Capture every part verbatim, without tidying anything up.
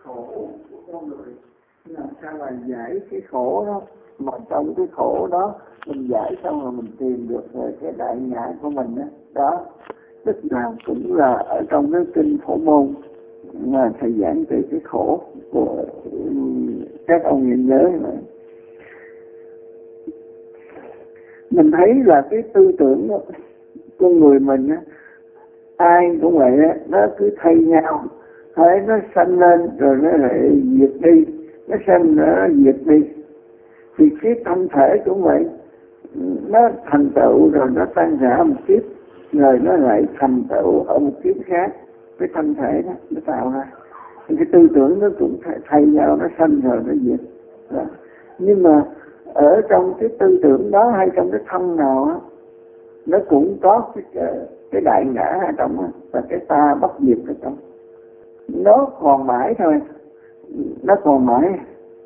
khổ của con người, làm sao mà giải cái khổ đó, mà trong cái khổ đó mình giải xong rồi mình tìm được cái đại ngã của mình đó, đó tức là cũng là ở trong cái kinh Phổ Môn mà thầy giảng về cái khổ của các ông hiện giới mà mình thấy là cái tư tưởng đó, con người mình á, ai cũng vậy á, nó cứ thay nhau, thấy nó sanh lên rồi nó lại diệt đi, nó sanh nó diệt đi. Thì cái thân thể cũng vậy, nó thành tựu rồi nó tan rã một kiếp, rồi nó lại thành tựu ở một kiếp khác. Cái thân thể đó nó tạo ra, thì cái tư tưởng nó cũng thay nhau, nó sanh rồi nó diệt đó. Nhưng mà ở trong cái tư tưởng đó hay trong cái thân nào á, nó cũng có cái, cái đại ngã ở trong đó, và cái ta bất diệt ở trong. Nó còn mãi thôi, nó còn mãi,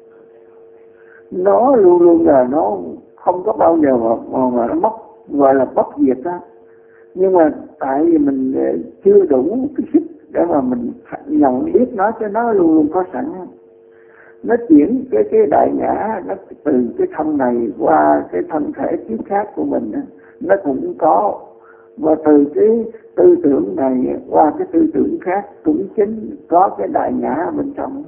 nó luôn luôn là nó không có bao giờ mà, mà, mà nó mất, gọi là bất diệt đó. Nhưng mà tại vì mình chưa đủ cái sức để mà mình nhận biết nó, cho nó luôn luôn có sẵn. Nó chuyển cái cái đại ngã nó từ cái thân này qua cái thân thể kiếp khác của mình, nó cũng có, và từ cái tư tưởng này qua cái tư tưởng khác cũng chính có cái đại ngã bên trong.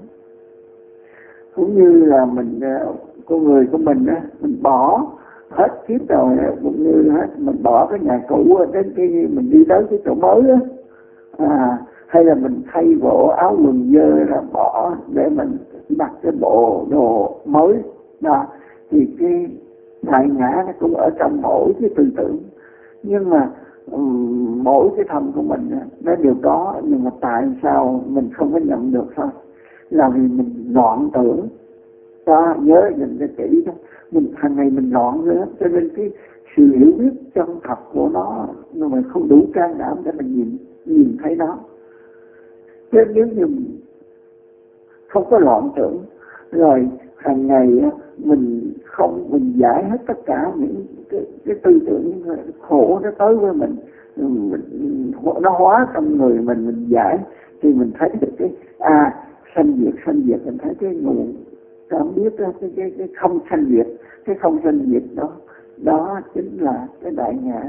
Cũng như là mình, con người của mình mình bỏ hết kiếp rồi, cũng như hết mình bỏ cái nhà cũ đến khi mình đi tới cái chỗ mới đó. À, hay là mình thay bộ áo quần dơ ra bỏ để mình mặc cái bộ đồ mới đó, thì cái đại ngã nó cũng ở trong mỗi cái tư tưởng. Nhưng mà um, mỗi cái thân của mình nó đều có, nhưng mà tại sao mình không có nhận được thôi? Là vì mình loạn tưởng đó, nhớ nhìn cái kỹ đó, mình hàng ngày mình loạn nữa, cho nên cái sự hiểu biết chân thật của nó nhưng mà không đủ can đảm để mình nhìn nhìn thấy nó. Chứ nếu như mình không có loạn tưởng, rồi hàng ngày mình không mình giải hết tất cả những cái, cái tư tưởng khổ nó tới với mình, mình nó hóa trong người mình, mình giải thì mình thấy được cái à sanh diệt sanh diệt, mình thấy cái nguồn cảm biết đó, cái, cái, cái không sanh diệt, cái không sanh diệt đó, đó chính là cái đại ngã.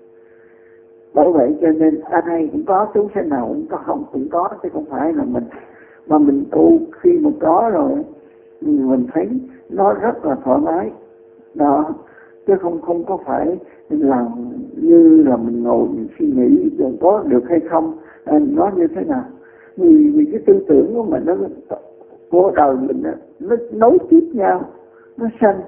Bởi vậy cho nên ai cũng có, chúng sinh nào cũng có, không cũng có, chứ không phải là mình. Mà mình tu khi mà có rồi mình thấy nó rất là thoải mái đó, chứ không không có phải làm như là mình ngồi mình suy nghĩ rồi có được hay không, à, nó như thế nào. Vì, vì cái tư tưởng của mình nó của đời mình đó, nó nối tiếp nhau, nó sanh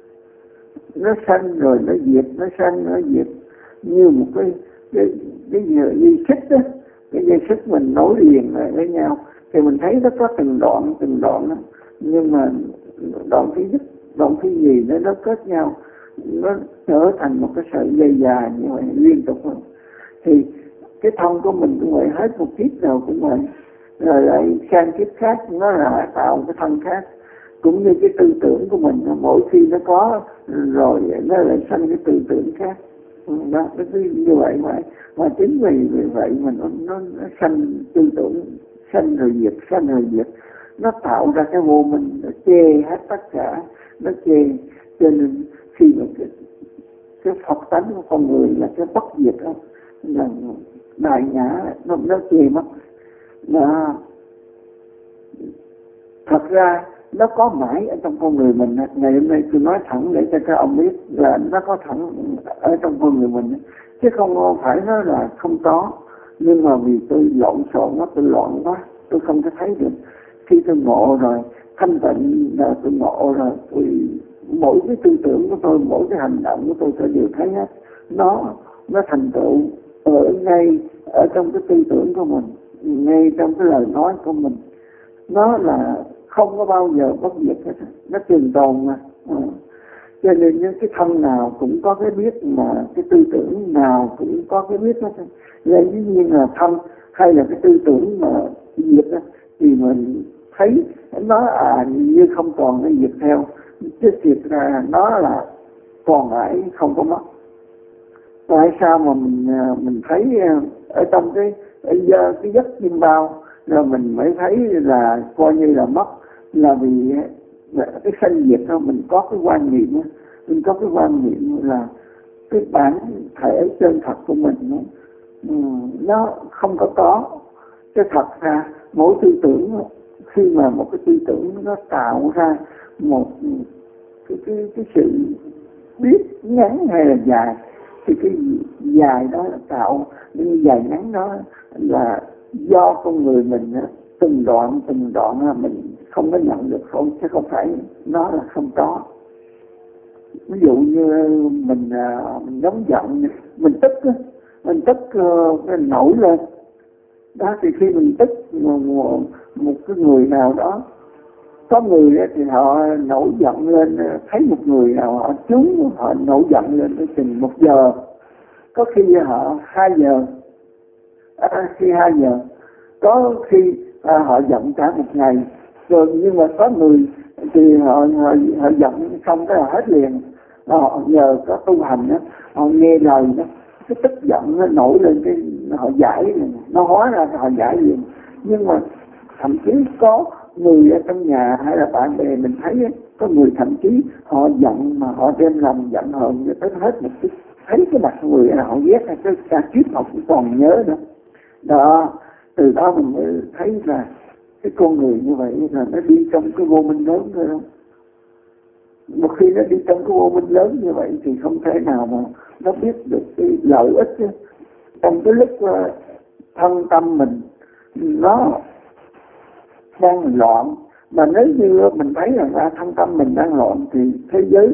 nó sanh rồi nó diệt, nó sanh nó diệt, như một cái cái cái dây xích đó, cái dây xích mình nối liền lại với nhau thì mình thấy nó có từng đoạn từng đoạn đó. Nhưng mà đoạn thứ nhất, đoạn thứ gì nó nó kết nhau, nó trở thành một cái sợi dây dài như vậy liên tục hơn. Thì cái thân của mình cũng vậy, hết một kiếp nào cũng vậy, rồi lại sang kiếp khác nó lại tạo một cái thân khác. Cũng như cái tư tưởng của mình, mỗi khi nó có rồi nó lại sanh cái tư tưởng khác đó, nó cứ như vậy mà mà chính vì vì vậy mà nó nó, nó sanh tư tưởng, sanh rồi diệt, sanh rồi diệt, nó tạo ra cái vô minh, nó chê hết tất cả, nó chê. Cho nên khi mà cái, cái Phật tánh của con người là cái bất diệt đó, là đại ngã nó nó chê mất. Nó thật ra nó có mãi ở trong con người mình. Ngày hôm nay tôi nói thẳng để cho các ông biết là nó có thẳng ở trong con người mình, chứ không phải nói là không có. Nhưng mà vì tôi lộn xộn quá, tôi loạn quá, tôi không có thấy được. Khi tôi ngộ rồi, thanh tịnh là tôi ngộ rồi, tôi, mỗi cái tư tưởng của tôi, mỗi cái hành động của tôi tôi đều thấy hết. Nó nó thành tựu ở ngay ở trong cái tư tưởng của mình, ngay trong cái lời nói của mình. Nó là không có bao giờ bất diệt hết, nó trường tồn mà. Ừ. Cho nên những cái thân nào cũng có cái biết, mà cái tư tưởng nào cũng có cái biết hết. Vậy như là thân hay là cái tư tưởng mà diệt đó, thì mình thấy nó à như không còn, nó diệt theo, chứ thiệt ra nó là còn mãi không có mất. Tại sao mà mình mình thấy ở trong cái cái, cái giấc chim bao rồi mình mới thấy là coi như là mất, là vì cái sanh diệt đó mình có cái quan niệm, mình có cái quan niệm là cái bản thể chân thật của mình nó, nó không có có. Cái thật ra mỗi tư tưởng, khi mà một cái tư tưởng nó tạo ra một cái, cái, cái sự biết ngắn hay là dài, thì cái dài đó là tạo, nhưng dài ngắn đó là do con người mình từng đoạn từng đoạn là mình không có nhận được không, chứ không phải nó là không có. Ví dụ như mình, mình nóng giận, mình tức, mình tức mình nổi lên đó, thì khi mình tức một, một, một cái người nào đó, có người thì họ nổi giận lên, thấy một người nào họ trúng, họ nổi giận lên tới chừng một giờ, có khi họ hai giờ, à, khi hai giờ, có khi à, họ giận cả một ngày. Rồi nhưng mà có người thì họ họ, họ giận xong cái là hết liền. Họ nhờ có tu hành đó, họ nghe lời đó, cái tức giận nó nổi lên, cái họ giải, nó hóa ra họ giải liền. Nhưng mà thậm chí có người ở trong nhà hay là bạn bè mình thấy ấy, có người thậm chí họ giận mà họ đem lòng giận hờn tới hết một chút, thấy cái mặt người họ ghét, cái cả kiếp họ cũng còn nhớ nữa đó. Từ đó mình mới thấy là cái con người như vậy là nó đi trong cái vô minh lớn thôi. Không, một khi nó đi trong cái vô minh lớn như vậy thì không thể nào mà nó biết được cái lợi ích chứ. Trong cái lúc thân tâm mình nó đang loạn, mà nếu như mình thấy rằng là thân tâm mình đang loạn thì thế giới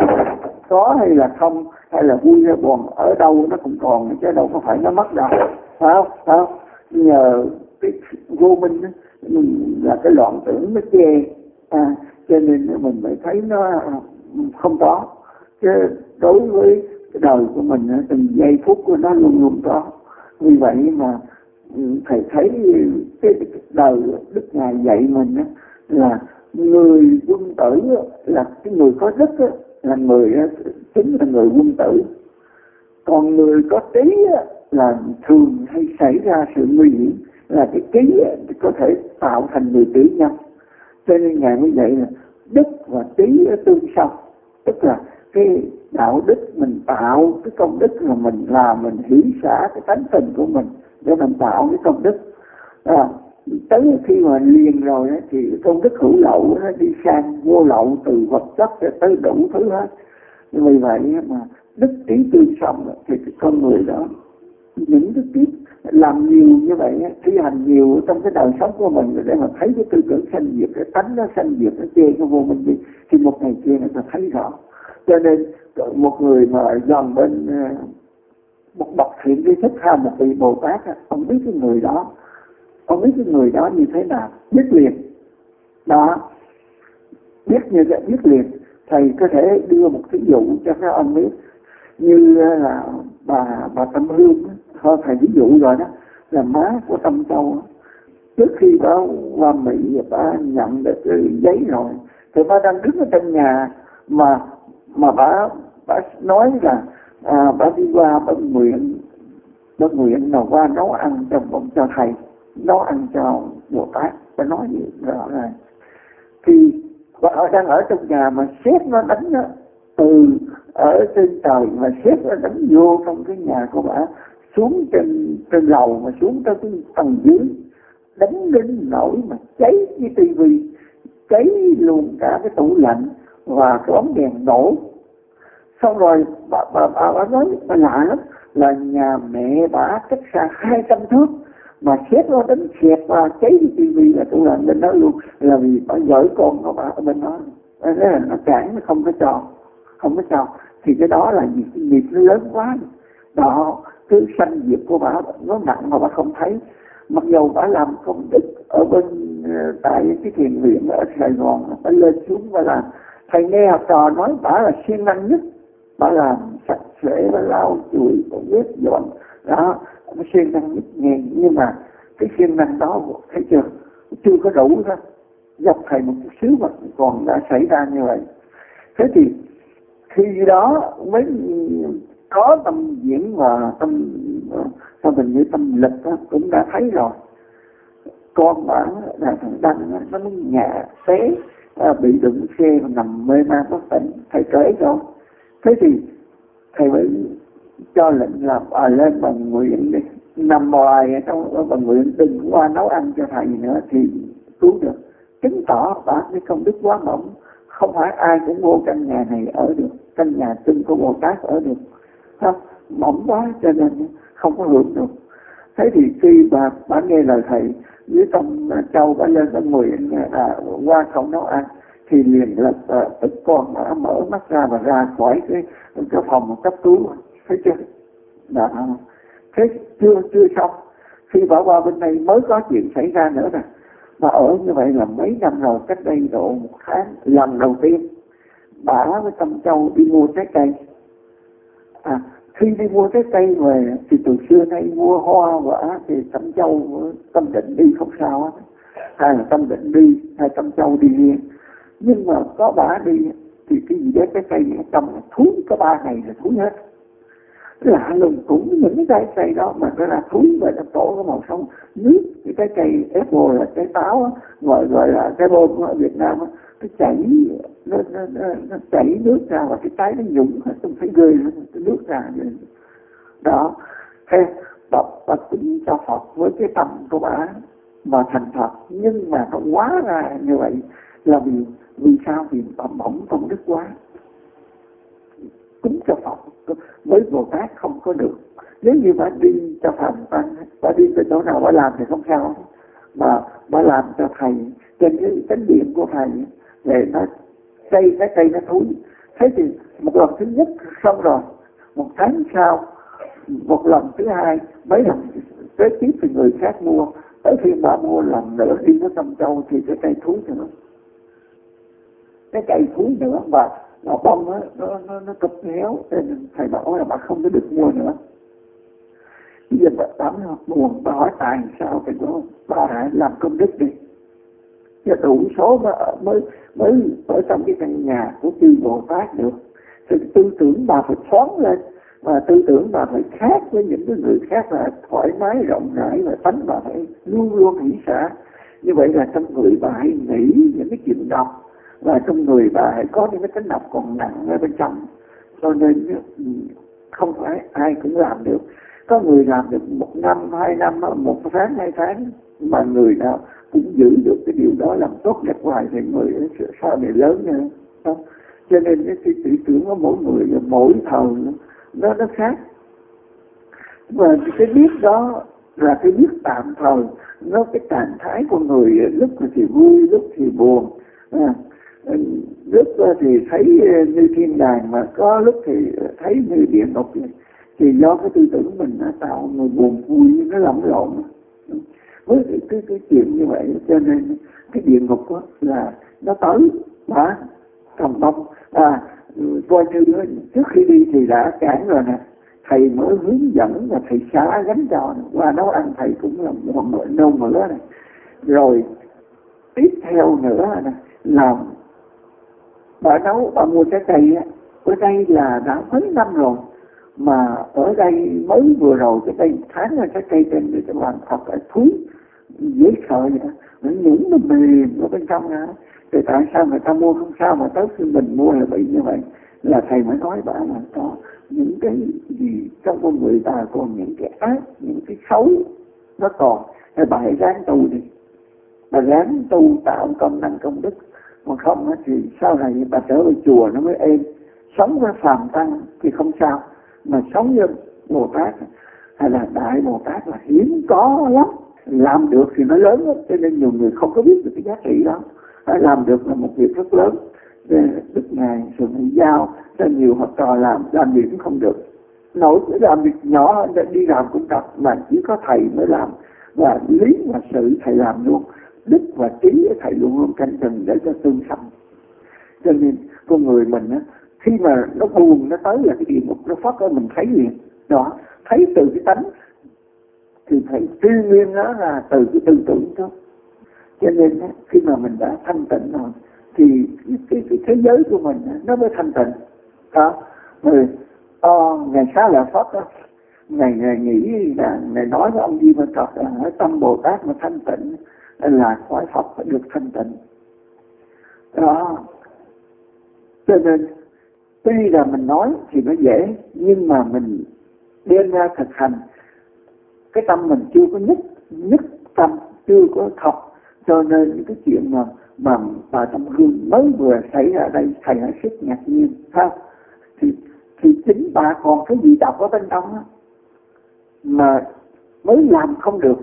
có hay là không, hay là vui hay buồn, ở đâu nó cũng còn, chứ đâu có phải nó mất đâu, phải không? Phải không? Nhờ cái vô minh đó, là cái loạn tưởng nó che, à, cho nên mình mới thấy nó không có. Chứ đối với cái đời của mình, từng giây phút của nó luôn luôn có. Vì vậy mà thầy thấy cái đời Đức Ngài dạy mình đó, là người quân tử là cái người có đức đó, là người chính là người quân tử. Còn người có trí là thường hay xảy ra sự nguy hiểm, là cái trí có thể tạo thành người tử nhân. Cho nên Ngài mới dạy là đức và trí tương song, tức là cái đạo đức mình tạo cái công đức là mình làm, mình hỷ xả cái tánh tình của mình để mình tạo cái công đức. À, tới khi mà liền rồi ấy, thì công đức hữu lậu nó đi sang vô lậu, từ vật chất tới đủ thứ hết. Vì vậy mà đức trí tương song thì cái con người đó, những cái kiếp làm nhiều như vậy, thi hành nhiều trong cái đời sống của mình để mà thấy cái tư tưởng sanh diệt, cái tánh nó sanh diệt, nó chê cái vô minh đi, thì một ngày kia nó sẽ thấy rõ. Cho nên một người mà dần bên một bậc thiện tri thức hay một vị Bồ Tát, ông biết cái người đó, ông biết cái người đó như thế nào, biết liền đó, biết như vậy, biết liền. Thầy có thể đưa một ví dụ cho các ông biết, như là bà bà Tâm Hương, thôi thầy ví dụ rồi đó, là má của Tâm Châu. Trước khi bà qua Mỹ, bà nhận được cái giấy rồi, thì bà đang đứng ở trong nhà mà mà bà bà nói là à, bà đi qua bà nguyện, bà nguyện là qua nấu ăn cho cho thầy, nấu ăn cho Bồ Tát. Bà nói gì rõ ràng. Thì bà đang ở trong nhà mà sét nó đánh đó, từ ở trên trời mà sét nó đánh vô trong cái nhà của bà, xuống trên trên lầu mà xuống tới cái tầng dưới, đánh đến nỗi mà cháy cái tivi, cháy luôn cả cái tủ lạnh và cái bóng đèn nổ. Xong rồi bà, bà, bà, bà nói bà lạ lắm, là nhà mẹ bà cách xa hai trăm thước mà sét nó đánh xẹt và cháy cái tivi là tủ lạnh bên đó luôn, là vì bà gửi con của bà ở bên đó. Thế là nó cản, nó không có cho, không có cho. Thì cái đó là gì? Cái nghiệp nó lớn quá đó, cái sanh diệt của bà nó nặng mà bà không thấy. Mặc dù bà làm công đức ở bên tại cái thiền viện ở Sài Gòn, bà lên xuống và làm. Thầy nghe học trò nói bà là siêng năng nhất, bà làm sạch sẽ, bà lau chùi, bà quét dọn đó, bà siêng năng nhất nghe. Nhưng mà cái siêng năng đó thấy chưa, chưa có đủ thôi, dọc thầy một chút xíu mà còn đã xảy ra như vậy. Thế thì khi đó mới có tâm diễn và tâm tâm mình như tâm lực đó, cũng đã thấy rồi. con bả là thằng Đăng á, nó mới ngã té, à, bị đụng xe và nằm mê man bất tỉnh. Thầy kể rồi, thế thì thầy mới cho lệnh là à, lên bằng nguyện đi, nằm hoài trong bằng nguyện, đừng qua nấu ăn cho thầy nữa thì cứu được. Chứng tỏ bả cái công đức quá mỏng, không phải ai cũng vô căn nhà này ở được, căn nhà từng của Bồ Tát ở được, không mỏng quá cho nên không có hưởng được. Thế thì khi bà bà nghe lời thầy dưới tâm châu, bà lên bà nguyện là qua không nấu ăn thì liền là uh, tức con đã mở mắt ra và ra khỏi cái cái phòng cấp cứu, thấy chưa? Đó. Thế chưa chưa xong, khi bà qua bên đây mới có chuyện xảy ra nữa nè. Mà ở như vậy là mấy năm rồi, cách đây độ một tháng, lần đầu tiên bà với Tâm Châu đi mua trái cây. À, khi đi mua trái cây về thì từ xưa nay mua hoa quả thì Tâm Châu Tâm Định đi không sao á, hay là Tâm Định đi hay Tâm Châu đi riêng. Nhưng mà có bà đi thì cái gì đấy, cái cây trong thúi, có ba ngày là thúi hết. Lạ lùng cũng những cái trái cây đó mà nó là thúi và nó tổ có màu sống nước. Cái trái cây apple là trái táo á, gọi gọi là trái bom ở Việt Nam á, nó chảy nó, nó, nó, nó chảy nước ra và cái trái nó nhũng, không thấy ghê, cái nước ra vậy. Đó, thế bà, bà tính cho Phật với cái tâm của bà mà thành Phật, nhưng mà nó quá ra như vậy là vì vì sao? Vì bà mỏng công đức quá. Cúng cho Phật với Bồ Tát không có được. Nếu như bà đi cho Phạm Tăng, bà đi tới chỗ nào bà làm thì không sao, mà bà làm cho thầy trên cái chánh điện của thầy để nó cây cái cây nó thúi. Thế thì một lần thứ nhất xong rồi, một tháng sau một lần thứ hai, mấy lần kế tiếp thì người khác mua. Tới khi bà mua lần nữa đi tới Tâm Châu thì cái cây thúi nữa, cái cây thúi nữa và nó bông á, nó nó nó cụp héo, nên thầy bảo là bà không có được mua nữa. Bây giờ bà tắm buồn, bà hỏi tại sao thì đó bà hãy làm công đức đi, cho đủ số mà mới mới ở trong cái căn nhà của chư Bồ Tát được. Thì tư tưởng bà phải thoáng lên, và tư tưởng bà phải khác với những cái người khác, là thoải mái rộng rãi, và tánh bà phải luôn luôn hỷ xả. Như vậy là trong người bà hãy nghĩ những cái chuyện độc, và trong người bà hãy có những cái tính độc còn nặng ở bên trong. Cho nên không phải ai cũng làm được. Có người làm được một năm, hai năm, một tháng, hai tháng, mà người nào cũng giữ được cái điều đó, làm tốt đẹp hoài thì người sau này lớn nữa. Đó. Cho nên cái tư tưởng của mỗi người, mỗi thời nó nó khác. Và cái biết đó là cái biết tạm thời, nó cái trạng thái của người lúc thì vui, lúc thì buồn. À, lúc thì thấy như thiên đàng, mà có lúc thì thấy như địa ngục. Thì do cái tư tưởng mình nó tạo người buồn vui, nó lẫn lộn. Với cái, cái, cái chuyện như vậy cho nên cái địa ngục đó là nó tới mà thành công. À, coi như trước khi đi thì đã cản rồi nè, thầy mới hướng dẫn và thầy xá gánh cho qua nấu ăn, thầy cũng là một người nôn mửa này. Rồi tiếp theo nữa nè, làm bà nấu, bà mua trái cây á, ở đây là đã mấy năm rồi, mà ở đây mới vừa rồi cái đây tháng là trái cây trên để cho làm thật là thúi dễ sợ vậy đó, nó nhũng nó mềm ở bên trong đó. Thì tại sao người ta mua không sao mà tới khi mình mua là bị như vậy? Là thầy mới nói bà là có những cái gì trong con người ta còn những cái ác, những cái xấu nó còn, thì bà hãy ráng tu đi, bà ráng tu tạo công năng công đức. Còn không thì sau này bà trở về chùa nó mới êm. Sống với phàm tăng thì không sao, mà sống với Bồ Tát hay là Đại Bồ Tát là hiếm có lắm. Làm được thì nó lớn lắm, cho nên nhiều người không có biết được cái giá trị đó. Làm được là một việc rất lớn. Đức Ngài sự giao cho nhiều học trò làm, làm gì cũng không được. Nổi làm việc nhỏ đi làm cũng được, mà chỉ có thầy mới làm. Và lý và sự thầy làm luôn. Đức và trí thầy luôn luôn canh chừng để cho tương xâm. Cho nên con người mình á, khi mà nó buồn nó tới là cái địa ngục nó phát ra mình thấy liền. Đó, thấy từ cái tánh thì thầy truy nguyên nó là từ cái tư tưởng đó. Cho nên á, khi mà mình đã thanh tịnh rồi thì cái, cái, cái thế giới của mình á, nó mới thanh tịnh. Đó, rồi o ngày Xá Lợi Phất đó, ngày ngày nghĩ là ngày nói với ông Di Mã Phật là ở tâm Bồ Tát mà thanh tịnh là cõi Phật phải được thanh tịnh. Đó, cho nên tuy là mình nói thì nó dễ, nhưng mà mình đem ra thực hành, cái tâm mình chưa có nhất nhất tâm, chưa có thật, cho nên những cái chuyện mà mà bà Tâm Hương mới vừa xảy ra đây, thầy hết sức ngạc nhiên, ha, thì thì chính bà còn cái gì đọc ở bên trong đó, mà mới làm không được.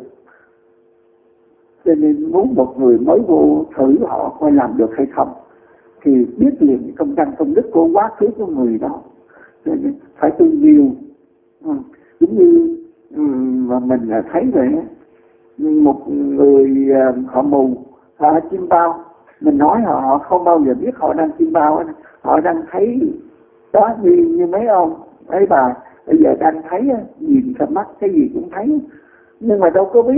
Cho nên muốn một người mới vô thử họ coi làm được hay không, thì biết liền công năng công đức của quá khứ của người đó. Cho nên phải tu nhiều. Ừ. Giống như mà mình thấy vậy, một người họ mù, họ chim bao, mình nói họ, họ không bao giờ biết họ đang chim bao, họ đang thấy đó như, như mấy ông, mấy bà bây giờ đang thấy, nhìn cặp mắt cái gì cũng thấy, nhưng mà đâu có biết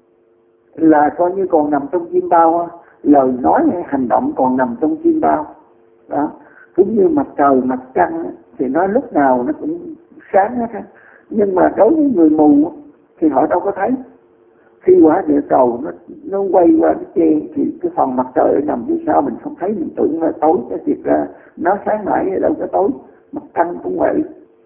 là coi như còn nằm trong chim bao, lời nói hay hành động còn nằm trong chim bao. Đó, cũng như mặt trời, mặt trăng thì nó lúc nào nó cũng sáng hết, nhưng mà đối với người mù thì họ đâu có thấy. Khi quả địa cầu nó nó quay qua cái che thì cái phần mặt trời nằm phía sau mình không thấy, mình tưởng là tối, cái thiệt ra nó sáng mãi đâu có tối. Mặt trăng cũng vậy.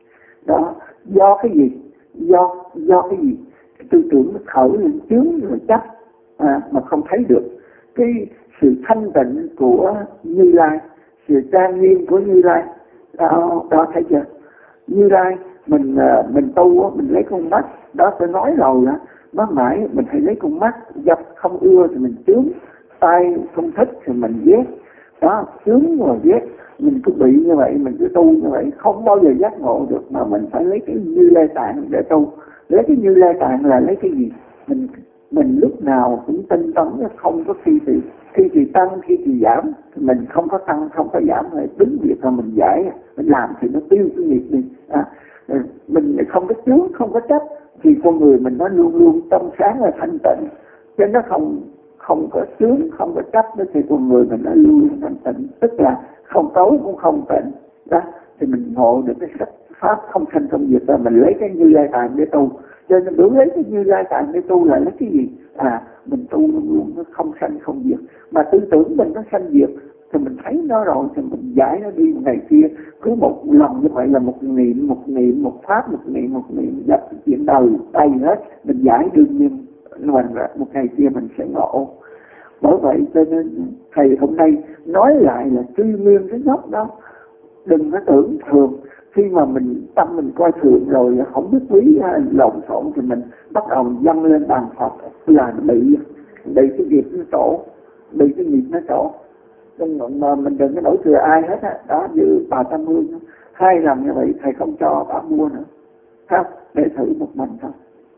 Đó, do cái gì? Do do cái gì? Cái tư tưởng nó khởi lên chướng rồi chấp, à, mà không thấy được cái sự thanh tịnh của Như Lai, sự trang nghiêm của Như Lai. Đó, đó thấy chưa? Như Lai mình mình tu, mình lấy con mắt đó, phải nói rồi đó, nó mãi mình phải lấy con mắt, dập không ưa thì mình chướng, tay không thích thì mình ghét. Đó, chướng rồi ghét, mình cứ bị như vậy, mình cứ tu như vậy, không bao giờ giác ngộ được, mà mình phải lấy cái Như Lai Tạng để tu. Lấy cái Như Lai Tạng là lấy cái gì? Mình mình lúc nào cũng tinh tấn, không có khi thì khi thì tăng, khi thì giảm, mình không có tăng, không có giảm, phải đứng việc là mình giải, mình làm thì nó tiêu cái nghiệp đi. À, mình không có chướng, không có chấp, thì con người mình nó luôn luôn tâm sáng là thanh tịnh, chứ nó không không có chướng, không có chấp đó, thì con người mình nó luôn luôn thanh tịnh, tức là không tối cũng không tịnh. Đó, thì mình ngộ được cái sách pháp không sanh không diệt, là mình lấy cái Như Lai Tạng để tu. Cho nên đúng lấy cái Như Lai Tạng để tu là lấy cái gì? À, mình tu luôn luôn nó không sanh không diệt, mà tư tưởng mình nó sanh diệt thì mình thấy nó rồi thì mình giải nó đi. Ngày kia cứ một lòng như vậy là một niệm, một niệm, một pháp, một niệm, một niệm, dập chuyện đời tay hết, mình giải đương nhiên mình một ngày kia mình sẽ ngộ. Bởi vậy cho nên thầy hôm nay nói lại là truy nguyên cái gốc đó, đừng có tưởng thường. Khi mà mình tâm mình coi thường rồi, không biết quý hay lộn xộn thì mình bắt đầu dâng lên bàn Phật là bị bị cái nghiệp nó tổ, bị cái nghiệp nó tổ. Nhưng mà mình đừng có đổ thừa ai hết á. Đó, như bà Tâm Hương hai lần như vậy thầy không cho bà mua nữa, không, để thử một mình thôi.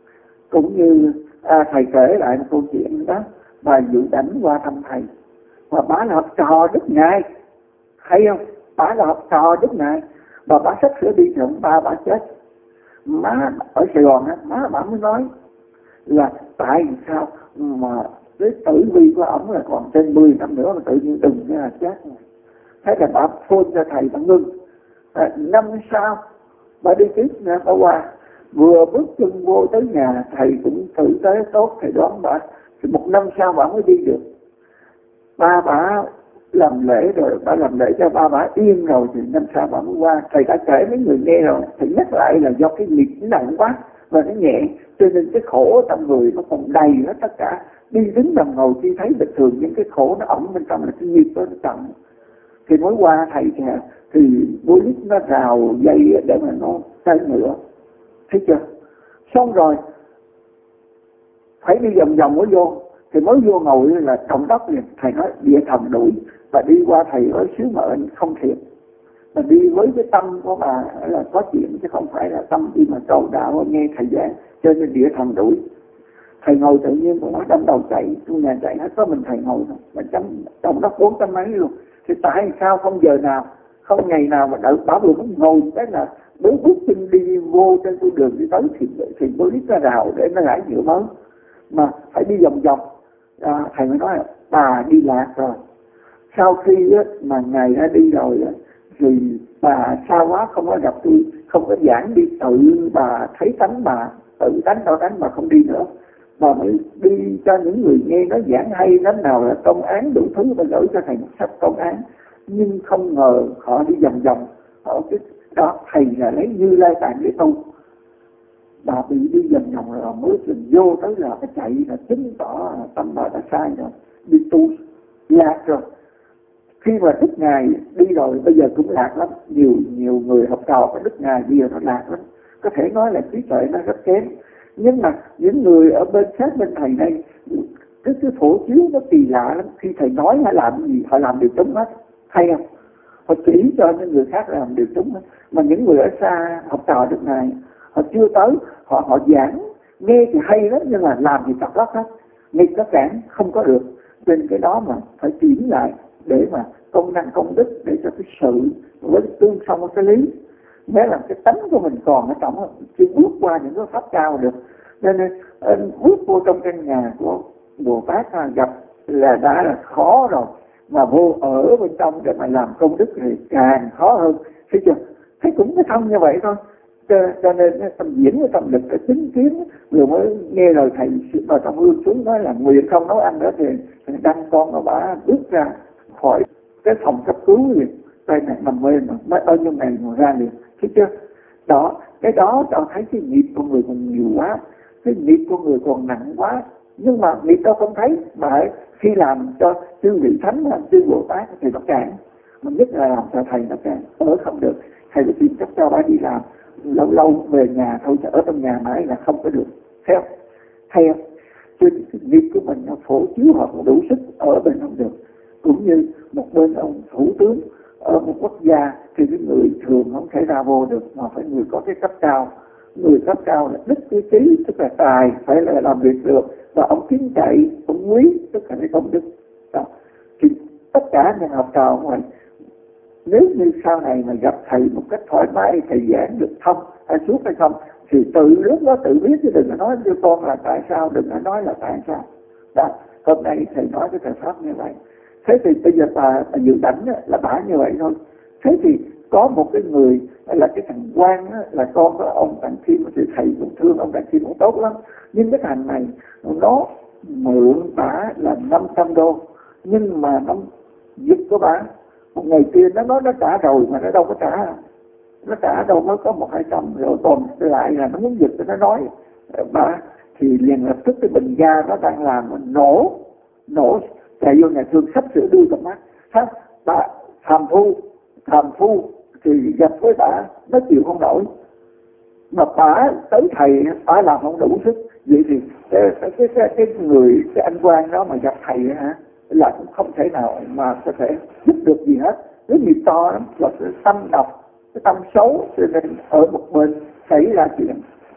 Cũng như à, thầy kể lại một câu chuyện đó, bà Dự Đảnh qua thăm thầy, và bà là học trò Đức Ngài, hay không? Bà là học trò Đức Ngài, bà bà sắp sửa đi thượng ba bà chết. Má ở Sài Gòn á, má bà mới nói là tại sao mà cái tử vi của ổng là còn trên mười năm nữa mà tự nhiên đừng ra chết. Thế là bà phone cho thầy, bà ngưng. À, năm sau bà đi tiếp nha, bà qua vừa bước chân vô tới nhà, thầy cũng thử tế tốt, thầy đoán bà thì một năm sau bà mới đi được. Ba bà làm lễ rồi, bà làm lễ cho ba bà yên rồi thì năm sau bà mới qua. Thầy đã kể mấy người nghe rồi, thầy nhắc lại là do cái nghiệp nó nặng quá và nó nhẹ, cho nên cái khổ trong người nó còn đầy hết tất cả. Đi đứng nằm ngồi khi thấy bình thường, những cái khổ nó ẩn bên trong là cái nghiệp đó nó trọng. Thì mới qua thầy thì, thì bố lít nó rào dây để mà nó tay nữa, thấy chưa? Xong rồi phải đi vòng vòng mới vô, thì mới vô ngồi là trọng tóc liền. Thầy nói địa thần đuổi, và đi qua thầy với sứ mệnh không thiệt, mà đi với cái tâm của bà là có chuyện, chứ không phải là tâm đi mà cầu đạo nghe thầy giảng. Cho nên địa thần đuổi. Thầy ngồi tự nhiên của nó đâm đầu chạy, trong nhà chạy hết có mình thầy ngồi thôi, mà chấm trong đó bốn trăm mấy luôn. Thì tại sao không giờ nào, không ngày nào mà đợi bảo vừa cũng ngồi, cái là bốn bước chân đi vô trên con đường đi tới thì thì mới biết ra rào để nó gãi nhựa mới, mà phải đi vòng vòng. À, thầy mới nói là bà đi lạc rồi. Sau khi á, mà ngày đã đi rồi á, thì bà xa quá không có gặp tôi, không có giảng đi, tự bà thấy tánh bà, tự tánh đau tánh bà không đi nữa. Và mới đi cho những người nghe nó giảng hay lắm, nào là công án đủ thứ, và gửi cho thầy một sách công án. Nhưng không ngờ họ đi vòng vòng, họ cái đó thầy là lấy Như Lai Tạng để tu. Bà bị đi vòng vòng rồi mới trình vô tới là cái chạy là chứng tỏ tâm bà đã sai rồi, đi tu lạc rồi. Khi mà Đức Ngài đi rồi bây giờ cũng lạc lắm, nhiều nhiều người học trò của Đức Ngài bây giờ nó lạc lắm, có thể nói là trí tuệ nó rất kém. Nhưng mà những người ở bên sát bên thầy này, cái cái phổ chiếu nó kỳ lạ lắm, khi thầy nói hay làm gì họ làm điều đúng hết, hay không? Họ chỉ cho những người khác làm điều đúng hết. Mà những người ở xa học trò Đức Ngài họ chưa tới, họ họ giảng nghe thì hay lắm nhưng mà làm thì chặt lắm hết, nghịch nó cản không có được. Trên cái đó mà phải chuyển lại để mà công năng công đức, để cho cái sự với tương song cái lý, nếu là cái tánh của mình còn ở trong, chưa bước qua những cái pháp cao được. Nên bước vô trong căn nhà của Bồ Tát gặp là đã là khó rồi, mà vô ở bên trong để mà làm công đức thì càng khó hơn. Thấy chưa? Thấy cũng cái thông như vậy thôi. Cho, cho nên tâm diễn với tâm lực để chứng kiến, vừa mới nghe lời thầy vào trong hương xuống nói là nguyện không nấu ăn nữa thì đăng con nó bả bước ra khỏi cái phòng cấp cứu liền, tay này nằm mê mà mới bao nhiêu ngày mà ra liền. Thấy chưa? Đó, cái đó cho thấy cái nghiệp của người còn nhiều quá, cái nghiệp của người còn nặng quá. Nhưng mà nghiệp đâu không thấy, mà khi làm cho chư vị thánh làm chư Bồ Tát thì nó cản. Mình nhất là làm cho thầy nó cản, ở không được. Thầy phải tìm cách cho bà đi làm, lâu lâu về nhà thôi, chứ ở trong nhà mãi là không có được. Theo, theo, cho nên cái nghiệp của mình nó phổ chiếu họ cũng đủ sức ở bên không được. Cũng như một bên ông thủ tướng ở một quốc gia thì cái người thường không thể ra vô được, mà phải người có cái cấp cao. Người cấp cao là đức tư trí, tức là tài, phải là làm việc được, và ông kính cậy, ông quý, tức là cái công đức. Đó. Thì tất cả những học trò của mình, nếu như sau này mà gặp thầy một cách thoải mái, thầy giảng được thông hay suốt hay không, thì tự lúc đó tự biết, chứ đừng có nói với con là tại sao, đừng có nói là tại sao. Đó. Hôm nay thầy nói cái thầy pháp như vậy. Thế thì bây giờ bà, bà dự đánh là bả như vậy thôi. Thế thì có một cái người là cái thằng Quang á, là con của ông Đặng Kim, thì thầy cũng thương ông Đặng Kim cũng tốt lắm. Nhưng cái thằng này nó mượn bả là năm trăm đô, nhưng mà nó giật của bả một ngày kia nó nói nó trả rồi mà nó đâu có trả, nó trả đâu mới có một hai trăm, rồi còn lại là nó muốn giật thì nó nói bả thì liền lập tức cái bình ga nó đang làm nó nổ nổ chạy vô nhà thương sắp sửa đưa con mắt. Sao bà tham phu tham phu thì gặp với bà nó chịu không nổi, mà bà tới thầy bà làm không đủ sức. Vậy thì cái, cái, cái, cái người cái anh Quang đó mà gặp thầy hả là cũng không thể nào mà có thể giúp được gì hết. Cái nghiệp to lắm, và cái tâm độc, cái tâm xấu, cho nên ở một bên xảy ra chuyện.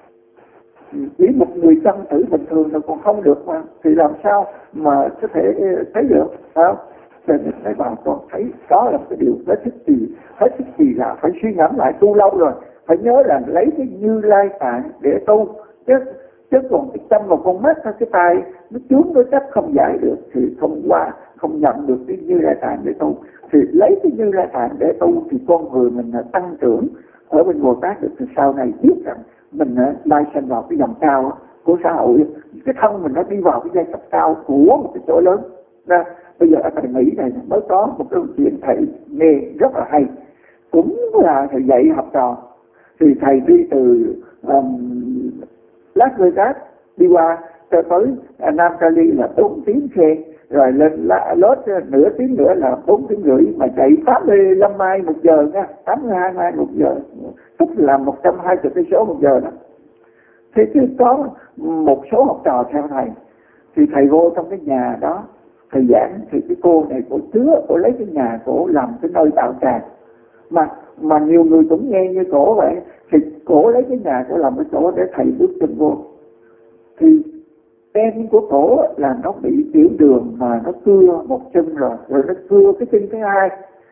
Chỉ một người chân tử bình thường là còn không được mà, thì làm sao mà có thể thấy được, không? Cho nên mấy bà con thấy đó là một cái điều hết sức kỳ, hết sức kỳ lạ, phải suy ngẫm lại. Tu lâu rồi phải nhớ là lấy cái Như Lai Tạng để tu, chứ chứ còn cái tâm vào con mắt, cái tay nó chướng nó chắc không giải được, thì không qua không nhận được cái Như Lai Tạng để tu. Thì lấy cái Như Lai Tạng để tu thì con người mình là tăng trưởng ở bên Bồ Tát được, thì sau này biết rằng mình lai sinh vào cái dòng cao của xã hội, cái thân mình nó đi vào cái giai cấp cao của một cái chỗ lớn. Nên bây giờ ở thầy Mỹ này mới có một cái chuyện thầy nghe rất là hay, cũng là thầy dạy học trò. Thì thầy đi từ um, Las Vegas đi qua cho tới uh, Nam Cali là bốn tiếng xe, rồi lên Los nửa tiếng nữa là bốn tiếng rưỡi, mà chạy tám mươi lăm mai một giờ nha, tám mươi hai mai một giờ, tức là một trăm hai mươi cây số một giờ đó. Thì cứ có một số học trò theo thầy, thì thầy vô trong cái nhà đó thầy giảng, thì cái cô này cổ chứa, cổ lấy cái nhà cổ làm cái nơi tạo tràng, mà mà nhiều người cũng nghe như cổ vậy, thì cổ lấy cái nhà cổ làm cái chỗ để thầy bước chân vô. Thì em của cổ là nó bị tiểu đường mà nó cưa một chân rồi, rồi nó cưa cái chân thứ hai,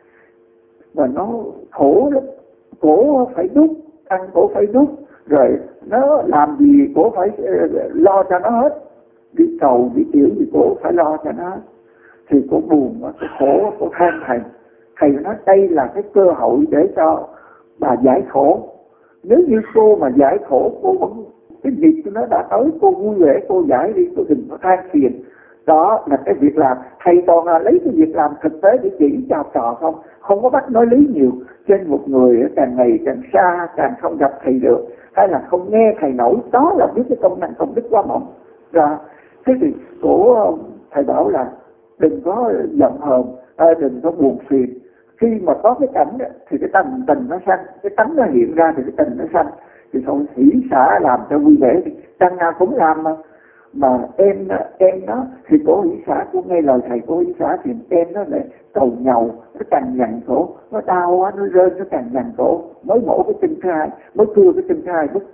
và nó khổ lắm. Cổ phải đút, ăn cổ phải đút, rồi nó làm gì cổ phải lo cho nó hết, đi cầu đi tiểu gì cổ phải lo cho nó. Thì cổ buồn, cổ khổ, cổ than thầy. Thầy nói đây là cái cơ hội để cho bà giải khổ. Nếu như cô mà giải khổ, cô vẫn cái việc nó đã tới, cô vui vẻ, cô giải đi, cô đừng có than phiền. Đó là cái việc làm. Thầy toàn là lấy cái việc làm thực tế để chỉ cho trò không, không có bắt nói lý nhiều. Trên một người càng ngày càng xa, càng không gặp thầy được, hay là không nghe thầy nổi, đó là biết cái công năng công đức quá mỏng. Rồi thế thì của thầy bảo là đừng có giận hờn, đừng có buồn phiền. Khi mà có cái cảnh thì cái tâm tình nó sanh, cái tánh nó hiện ra thì cái tình nó sanh. Thì thôi hỷ xả làm cho vui vẻ, đằng nào cũng làm mà. Mà em em nó thì cổ hỷ xả, cô nghe lời thầy cổ hỷ xả thì em nó lại cầu nhầu, nó càng nhằn cổ, nó đau quá, nó rên, nó càng nhằn cổ, mới mổ cái chân thứ hai, mới cưa cái chân thứ hai bức.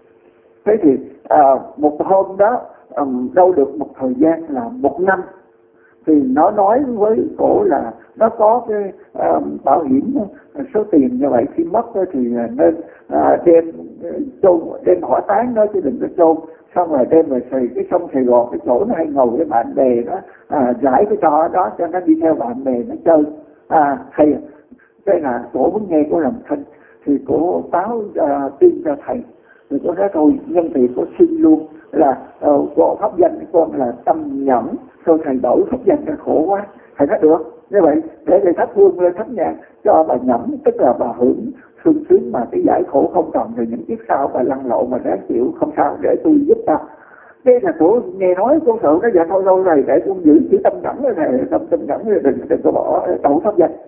Thế thì à, một hôm đó um, đâu được một thời gian là một năm, thì nó nói với cổ là nó có cái uh, bảo hiểm uh, số tiền như vậy, khi mất thì nên uh, đem chôn, đem hỏa táng đó chứ đừng có chôn. Xong rồi đem về xì cái sông Sài Gòn, cái chỗ nó hay ngồi với bạn bè đó, à, giải cái trò đó cho nó đi theo bạn bè nó chơi. À thầy, cái là cổ muốn nghe của làm thân, thì cổ báo uh, tin cho thầy. Thì cô nói thôi nhân tiện cô xin luôn là uh, cô pháp danh con là Tâm Nhẫn, rồi thầy đổi pháp danh cho khổ quá. Thầy nói được, như vậy để thầy thắp hương lên thắp nhang cho bà Nhẫn, tức là bà hưởng sung sướng mà cái giải khổ không còn, rồi những chiếc sau bà lăn lộn mà ráng chịu không sao, để tôi giúp ta. Thế là cô nghe nói cô sợ nó dạ thôi thôi rồi để con giữ chữ Tâm Nhẫn rồi này, tâm tâm nhẫn rồi đừng đừng có bỏ đổi pháp danh.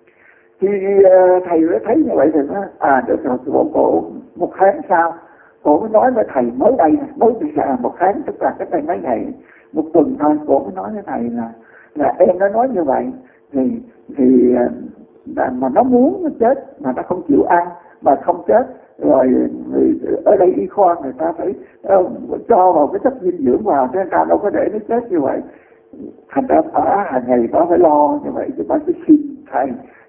Thì uh, thầy mới thấy như vậy thì nó à được rồi, bộ cổ một tháng sau cổ mới nói với thầy mới đây mới đi ra một tháng, tức là cách đây mấy ngày, một tuần thôi, cổ mới nói với thầy là là em nó nói như vậy thì thì là, mà nó muốn nó chết mà nó không chịu ăn mà không chết, rồi người, ở đây y khoa người ta phải uh, cho vào cái chất dinh dưỡng vào, thế ta đâu có để nó chết như vậy. Thành ra phải hàng ngày nó phải lo như vậy, chứ bác cứ xin thầy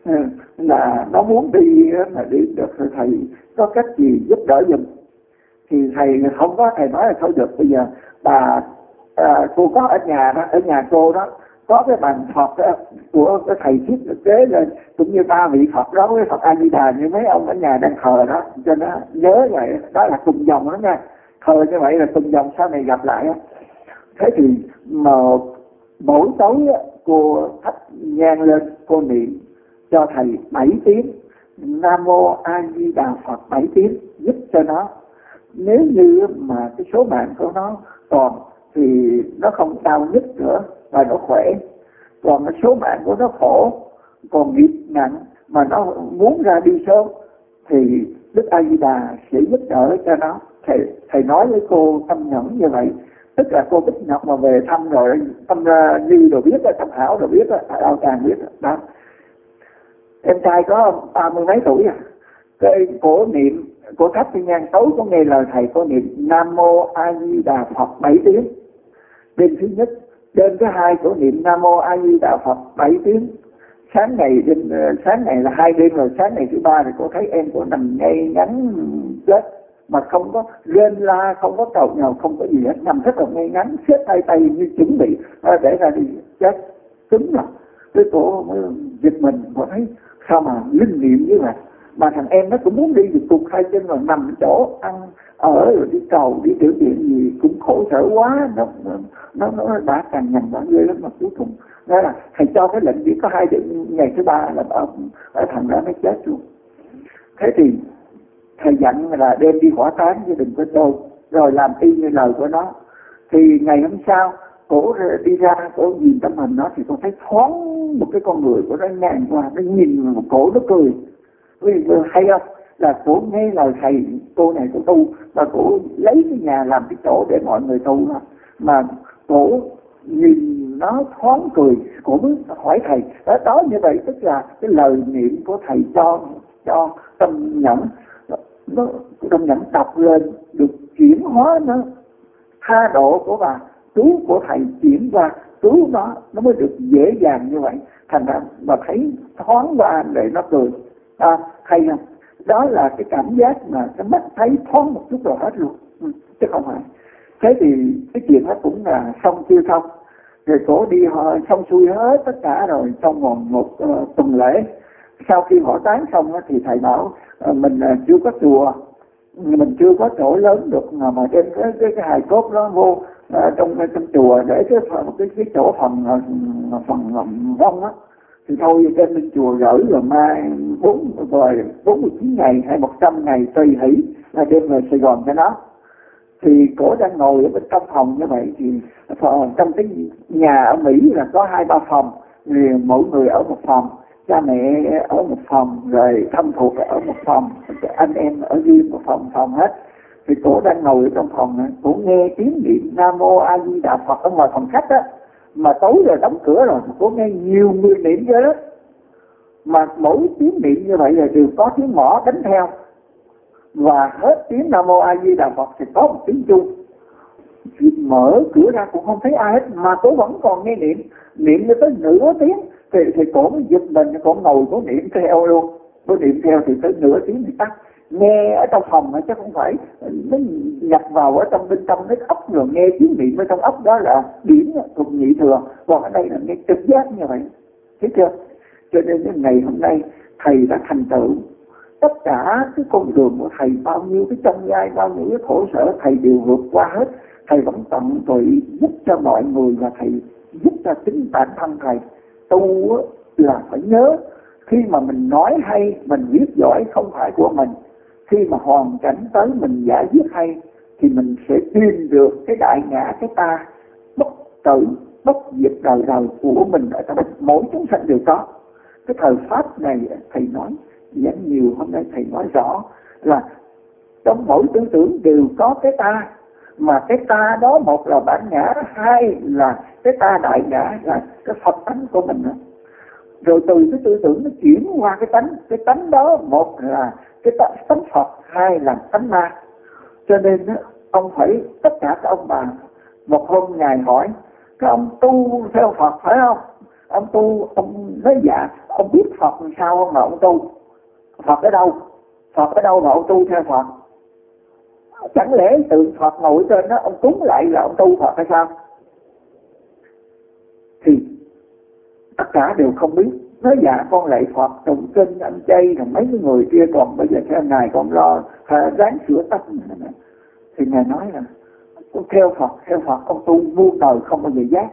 là nó muốn đi mà đi được, rồi thầy có cách gì giúp đỡ giùm. Thì thầy không có, thầy nói là thôi được, bây giờ bà à, cô có ở nhà đó, ở nhà cô đó có cái bàn Phật đó, của cái thầy thiết được kế lên, cũng như ba vị Phật đó, với Phật A Di Đà như mấy ông ở nhà đang thờ đó, cho nó nhớ vậy. Đó là cùng dòng đó nha, thờ như vậy là cùng dòng sau này gặp lại. Thế thì mà mỗi tối cô thắp nhang lên, cô niệm cho thầy bảy tiếng Nam Mô A Di Đà Phật bảy tiếng, giúp cho nó. Nếu như mà cái số mạng của nó còn thì nó không đau nhức nữa và nó khỏe. Còn cái số mạng của nó khổ, còn nghiệp nặng mà nó muốn ra đi sớm thì Đức A Di Đà sẽ giúp đỡ cho nó. Thầy, thầy nói với cô Tâm Nhẫn như vậy. Tức là cô Bích Ngọc mà về thăm rồi, Tâm Như rồi biết, Tâm Hảo rồi biết, Đạo Tràng biết đó. Em trai có ba mươi mấy tuổi à, cái cổ niệm, cổ thắp cái nhang tối có nghe lời thầy, có niệm Nam Mô A Di Đà Phật bảy tiếng. Đêm thứ nhất, đêm thứ hai cổ niệm Nam Mô A Di Đà Phật bảy tiếng. Sáng ngày đêm, sáng ngày là hai đêm rồi, sáng ngày thứ ba thì cô thấy em cô nằm ngay ngắn chết, mà không có rên la, không có cầu nhào, không có gì hết, nằm rất là ngay ngắn, xếp tay tay như chuẩn bị để ra đi chết, cứng rồi. Cái cổ mới giật mình, cô thấy sao mà linh niệm như vậy. Mà thằng em nó cũng muốn đi được cục hai chân rồi nằm chỗ ăn ở rồi đi cầu đi tiểu tiện gì cũng khổ sở quá, nó nó nó đã càng nhằn đã ghê lắm. Mà cuối cùng đó là thầy cho cái lệnh chỉ có hai đêm, ngày thứ ba là ở, ở thằng đó nó chết luôn. Thế thì thầy dặn là đem đi hỏa táng chứ đừng có trôn, rồi làm y như lời của nó. Thì ngày hôm sau cổ đi ra, cổ nhìn tấm hình nó thì cô thấy thoáng một cái con người của nó ngang qua, nó nhìn một cổ nó cười. Vì hay không là cổ nghe lời thầy, cô này cổ tu và cổ lấy cái nhà làm cái chỗ để mọi người tu đó. Mà cổ nhìn nó thoáng cười, cổ mới hỏi thầy đó, đó như vậy tức là cái lời niệm của thầy cho cho Tâm Nhẫn, nó Tâm Nhẫn đọc lên được chuyển hóa nó, tha độ của bà, cứu của thầy chuyển qua cứu nó, nó mới được dễ dàng như vậy. Thành ra mà thấy thoáng qua để nó cười. À, hay không? Đó là cái cảm giác mà cái mắt thấy thoáng một chút rồi hết luôn, ừ, chứ không phải. Thế thì cái chuyện đó cũng là xong chưa xong. Rồi cổ đi họ xong xuôi hết tất cả rồi, trong vòng một uh, tuần lễ. Sau khi hỏa táng xong đó, thì thầy bảo uh, mình uh, chưa có chùa, mình chưa có chỗ lớn được mà mà đem cái cái, cái hài cốt đó vô à, trong trong chùa để cái phần cái cái chỗ phần phần vong á, thì thôi trên lên chùa gửi rồi mai bốn rồi bốn mươi chín ngày hay một trăm ngày tùy hỷ là đem về Sài Gòn cho nó. Thì cổ đang ngồi ở bên trong phòng như vậy, thì trong cái nhà ở Mỹ là có hai ba phòng, thì mỗi người ở một phòng, cha mẹ ở một phòng, rồi thân thuộc ở một phòng, anh em ở riêng một phòng phòng hết. Thì cổ đang ngồi ở trong phòng này, cổ nghe tiếng niệm Nam Mô A Di Đà Phật ở ngoài phòng khách á, mà tối rồi đóng cửa rồi, cổ nghe nhiều người niệm vậy đó, mà mỗi tiếng niệm như vậy là đều có tiếng mõ đánh theo, và hết tiếng Nam Mô A Di Đà Phật thì có một tiếng chuông. Mở cửa ra cũng không thấy ai hết, mà cổ vẫn còn nghe niệm, niệm cho tới nửa tiếng thì thì cổ mới giật mình, cổ ngồi cổ niệm theo luôn, cổ niệm theo thì tới nửa tiếng thì tắt. Nghe ở trong phòng mà chứ không phải nó nhập vào ở trong bên trong cái ốc, rồi nghe tiếng niệm ở trong ốc đó là điểm thuộc nhị thừa, còn ở đây là nghe trực giác như vậy, thấy chưa? Cho nên cái ngày hôm nay thầy đã thành tựu tất cả cái con đường của thầy, bao nhiêu cái trong gai, bao nhiêu cái khổ sở thầy đều vượt qua hết. Thầy vẫn tận tụy giúp cho mọi người, và thầy giúp cho chính bản thân thầy. Tu là phải nhớ, khi mà mình nói hay, mình viết giỏi không phải của mình. Khi mà hoàn cảnh tới mình giả viết hay thì mình sẽ tìm được cái đại ngã, cái ta bất tử, bất diệt đời đời của mình ở trong mỗi chúng sanh đều có. Cái thời pháp này thầy nói giảng nhiều, hôm nay thầy nói rõ là trong mỗi tư tưởng đều có cái ta, mà cái ta đó một là bản ngã, hai là cái ta đại ngã, là cái Phật tánh của mình. Rồi từ cái tư tưởng nó chuyển qua cái tánh, cái tánh đó một là cái tánh Phật, hai là tánh ma. Cho nên ông phải, tất cả các ông bà, một hôm Ngài hỏi các ông tu theo Phật phải không? Ông tu, ông nói dạ, ông biết Phật làm sao không mà ông tu? Phật ở đâu? Phật ở đâu mà ông tu theo Phật? Chẳng lẽ tượng Phật ngồi trên đó, ông cúng lại là ông tu Phật hay sao? Thì tất cả đều không biết. Nói dạ con lạy Phật, tụng kinh, ăn chay, rồi mấy cái người kia còn bây giờ theo Ngài con lo ráng sửa tánh. Thì Ngài nói là theo Phật, theo Phật ông tu muôn đời không bao giờ giác.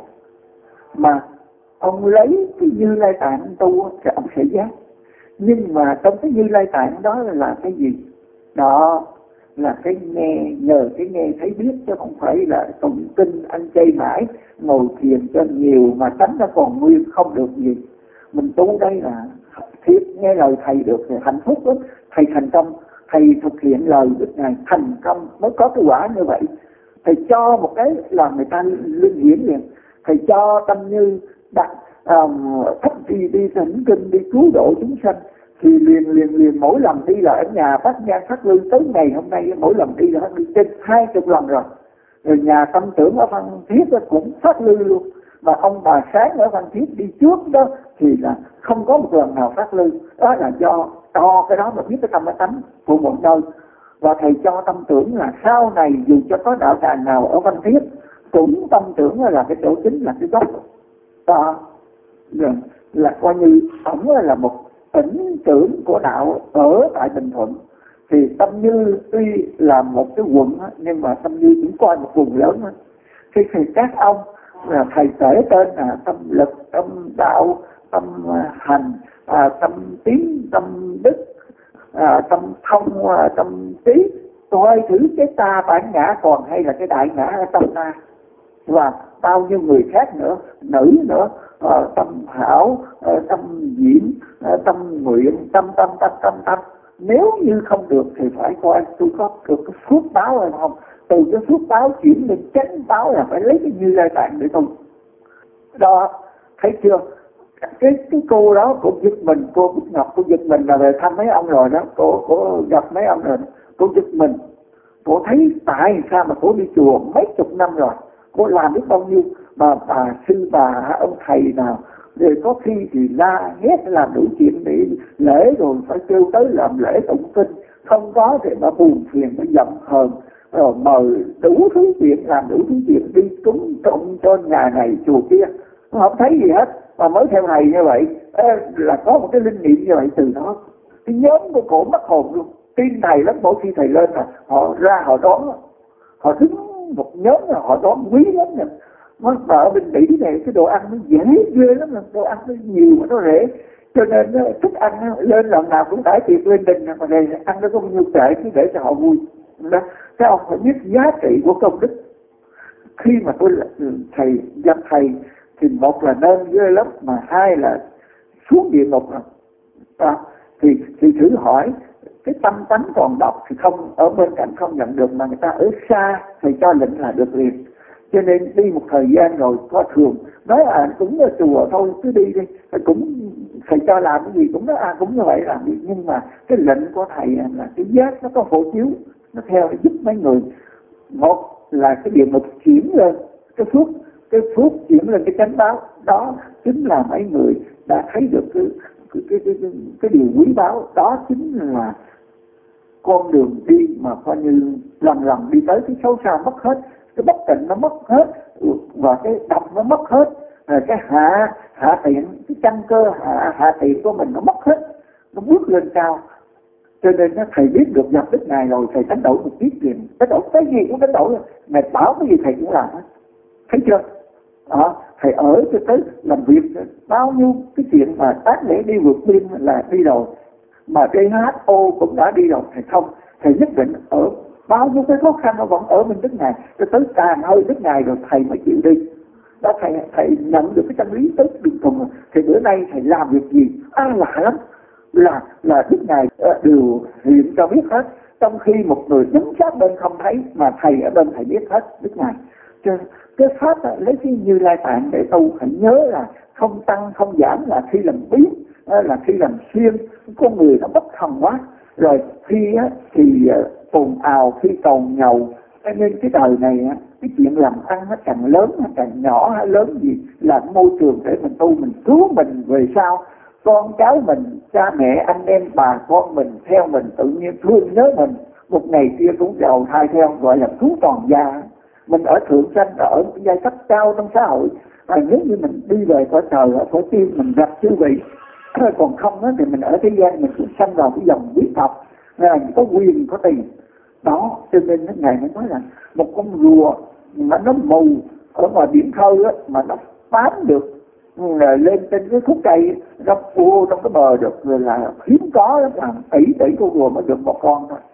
Mà ông lấy cái Như Lai Tạng tu thì ông sẽ giác. Nhưng mà trong cái Như Lai Tạng đó là cái gì? Đó là cái nghe, nhờ cái nghe thấy biết, chứ không phải là tụng kinh ăn chay mãi, ngồi thiền cho nhiều mà tánh nó còn nguyên không được gì. Mình tu đây là thiết nghe lời thầy được thì hạnh phúc lắm. Thầy thành công, thầy thực hiện lời đức Ngài thành công mới có cái quả như vậy. Thầy cho một cái là người ta linh hiển liền. Thầy cho Tâm Như đặt um, thấp đi đi thỉnh kinh, đi cứu độ chúng sanh, thì liền liền liền mỗi lần đi là ở nhà phát nhang phát lư. Tới ngày hôm nay mỗi lần đi là đi trên hai chục lần rồi. Rồi nhà Tâm Tưởng ở Phan Thiết cũng phát lư luôn. Mà ông bà Sáng ở Phan Thiết đi trước đó thì là không có một lần nào phát lư. Đó là do cho cái đó mà biết cái tâm cái tánh của một nơi. Và thầy cho Tâm Tưởng là sau này dù cho có đạo tràng nào ở Phan Thiết cũng Tâm Tưởng là cái chỗ chính, là cái gốc. Đó là, là coi như ổng là một tỉnh trưởng của đạo ở tại Bình Thuận. Thì Tâm Như tuy là một cái quận nhưng mà Tâm Như cũng coi một vùng lớn. Thì, thì các ông là thầy kể tên là Tâm Lực, Tâm Đạo, Tâm Hành, à, Tâm Tiến, Tâm Đức, à, Tâm Thông, à, Tâm Trí. Coi thử cái ta bản ngã còn hay là cái đại ngã ở tâm ta. Và bao nhiêu người khác nữa, nữ nữa, à, Tâm Hảo, à, Tâm Diễm, à, Tâm Nguyện, Tâm Tâm Tâm Tâm Tâm. Nếu như không được thì phải coi tôi có được cái phước báo hay không. Từ cái phước báo chuyển lên chánh báo là phải lấy cái Như Lai Tạng để tu. Đó, thấy chưa? Cái cái cô đó cũng giật mình, cô Bích Ngọc cô giật mình là về thăm mấy ông rồi đó, cô cô gặp mấy ông rồi, cô giật mình. Cô thấy tại sao mà cô đi chùa mấy chục năm rồi, cô làm biết bao nhiêu mà bà sư bà ông thầy nào, rồi có khi thì la hét làm đủ chuyện để lễ, rồi phải kêu tới làm lễ tụng kinh, không có thì mà buồn phiền, nó giận hờn, rồi mời đủ thứ chuyện, làm đủ thứ chuyện, đi cúng tụng cho nhà này chùa kia, không thấy gì hết. Mà mới theo thầy như vậy là có một cái linh nghiệm như vậy. Từ đó cái nhóm của cổ mất hồn luôn. tin thầy lắm. Mỗi khi thầy lên là họ ra họ đón, họ đứng một nhóm là họ đón quý lắm nè. Mà ở bên Mỹ này cái đồ ăn nó dễ ghê lắm, đồ ăn nó nhiều mà nó rẻ, cho nên thức ăn lên lần nào cũng đãi tiệc lên đình, mà này ăn nó có bao nhiêu tệ cứ để cho họ vui. Đó. Các ông phải biết giá trị của công đức. Khi mà tôi là thầy dắt thầy thì một là nên ghê lắm, mà hai là xuống địa ngục rồi. À, thì thì thử hỏi cái tâm tánh còn độc thì không ở bên cạnh không nhận được, mà người ta ở xa thì cho lệnh là được liền. Cho nên đi một thời gian rồi có thường nói à cũng ở chùa thôi cứ đi đi, cũng thầy cho làm cái gì cũng nói à cũng như vậy làm đi. Nhưng mà cái lệnh của thầy là cái giác nó có hộ chiếu, nó theo để giúp mấy người. Một là cái địa ngục chuyển lên cái phước, cái phước chuyển lên cái chánh báo, đó chính là mấy người đã thấy được cái cái cái cái, cái, cái điều quý báu. Đó chính là con đường đi mà coi như lần lần đi tới cái xấu xa mất hết, cái bất tịnh nó mất hết, và cái độc nó mất hết, rồi cái hạ hạ tiện, cái căn cơ hạ hạ tiện của mình nó mất hết, nó bước lên cao. Cho nên nó thầy biết được nhập đức này rồi, thầy đánh đổi một tiết tiền, đánh đổi cái gì cũng đánh đổi, ngài bảo cái gì thầy cũng làm hết, thấy chưa? Đó, thầy ở cho tới làm việc bao nhiêu cái chuyện mà tác lễ đi vượt biên là đi rồi, mà đê hát o cũng đã đi rồi. Thầy không, thầy nhất định ở bao nhiêu cái khó khăn nó vẫn ở bên đức này, cho tới càng hơi đức này rồi thầy mới chịu đi. Đó, thầy thầy nhận được cái chân lý tới đường cùng. Thì bữa nay thầy làm việc gì à, lạ lắm, là là đức này đều hiện cho biết hết, trong khi một người đứng sát bên không thấy, mà thầy ở bên thầy biết hết đức này. Cho cái pháp lấy cái Như Lai Tạng để tu, phải nhớ là không tăng không giảm, là khi làm biết, là khi làm xuyên, con người nó bất thần quá. Rồi khi thì ồn ào, khi cầu nhầu. Cho nên cái đời này cái chuyện làm ăn nó càng lớn hay càng nhỏ hay lớn gì là môi trường để mình tu, mình cứu mình về sau. Con cháu mình, cha mẹ, anh em, bà con mình theo mình tự nhiên thương nhớ mình, một ngày kia cũng giàu thai theo, gọi là cứu toàn gia. Mình ở thượng sanh, ở giai cấp cao trong xã hội, và nếu như mình đi về cõi trời, ở cõi tiên mình gặp chư vị. Còn không á, thì mình ở thế gian mình cũng sanh vào cái dòng quý tộc, có quyền có tiền. Đó, cho nên Ngài mới nói là một con rùa mà nó mù ở ngoài biển khơi á, mà nó bám được lên trên cái khúc cây, nó vô trong cái bờ được, rồi là hiếm có lắm, là tỷ tỷ con rùa mới được một con thôi.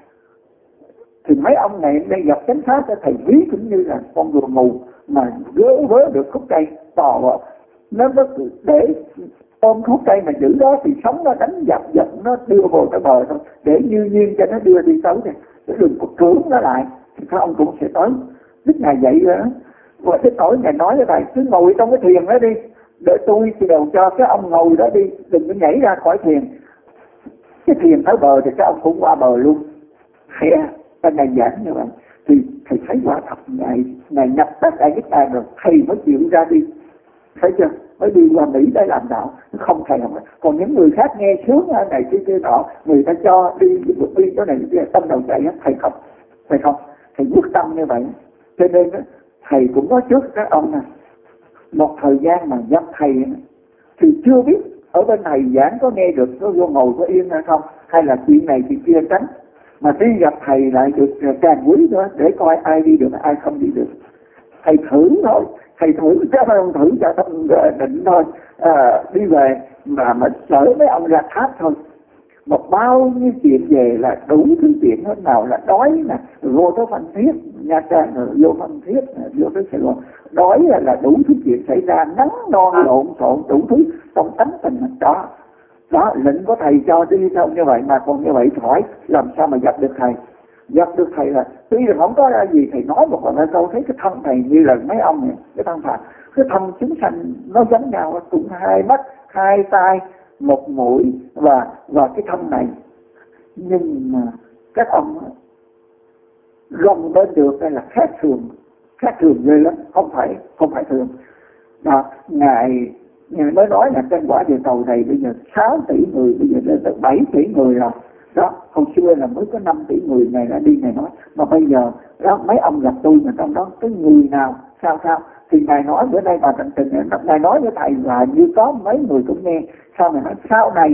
Thì mấy ông này đây gặp chánh pháp, thầy ví cũng như là con rùa mù mà gỡ vớ được khúc cây tò vào, nó mới để ôm khúc cây mà giữ đó thì sống nó đánh dập dập nó đưa vào cái bờ thôi, để như nhiên cho nó đưa đi tới này, cái đừng có cưỡng nó lại thì các ông cũng sẽ tới. Đức Ngài dạy rồi đó. Và cái tối Ngài nói với thầy cứ ngồi trong cái thuyền đó đi, để tôi chiều cho cái ông ngồi đó đi, đừng có nhảy ra khỏi thuyền. Cái thuyền tới bờ thì các ông cũng qua bờ luôn. Thầy ta Ngài giảng như vậy thì thầy thấy quả thật Ngài Ngài nhập tất cả cái tài rồi, thầy mới chịu ra đi, thấy chưa? Mới đi qua Mỹ để làm đạo, không thầy không. Còn những người khác nghe sướng này kia kia nọ, người ta cho đi vượt biên chỗ này kia, tâm đầu chạy, thầy không, thầy không, thầy quyết tâm như vậy. Cho nên thầy cũng nói trước các ông này, một thời gian mà gặp thầy thì chưa biết ở bên này giảng có nghe được, có vô ngồi có yên hay không, hay là chuyện này chuyện kia tránh. Mà đi gặp thầy lại được càng quý nữa, để coi ai đi được ai không đi được. Thầy thử thôi, thầy thử chứ không thử cho tâm định thôi. À, đi về mà mà chở mấy ông ra tháp thôi, một bao nhiêu chuyện về là đủ thứ chuyện hết, nào là đói nè, vô tới Phan Thiết, Nha Trang rồi vô Phan Thiết, vô tới Sài Gòn, đói là, là đủ thứ chuyện xảy ra, nắng non lộn xộn đủ thứ trong tánh tình đó. Đó, lệnh của thầy cho đi không như vậy, mà còn như vậy hỏi làm sao mà gặp được thầy. Gặp được thầy là tuy là không có ra gì, thầy nói một lần câu thấy cái thân thầy như là mấy ông này, cái thân Phật, cái thân chúng sanh nó giống nhau, cũng hai mắt, hai tai, một mũi và và cái thân này. Nhưng mà các ông gồng bên được đây là khác thường, khác thường ghê lắm, không phải không phải thường. Đó, ngài ngài mới nói là trên quả địa cầu này bây giờ sáu tỷ người, bây giờ lên tới bảy tỷ người rồi. Đó, hồi xưa là mới có năm tỷ người, ngày đã đi ngày nói, mà bây giờ đó mấy ông gặp tôi mà trong đó cái người nào sao sao thì ngài nói bữa nay bà tận tình, ngài nói với thầy là như có mấy người cũng nghe. Sao ngài nói sau này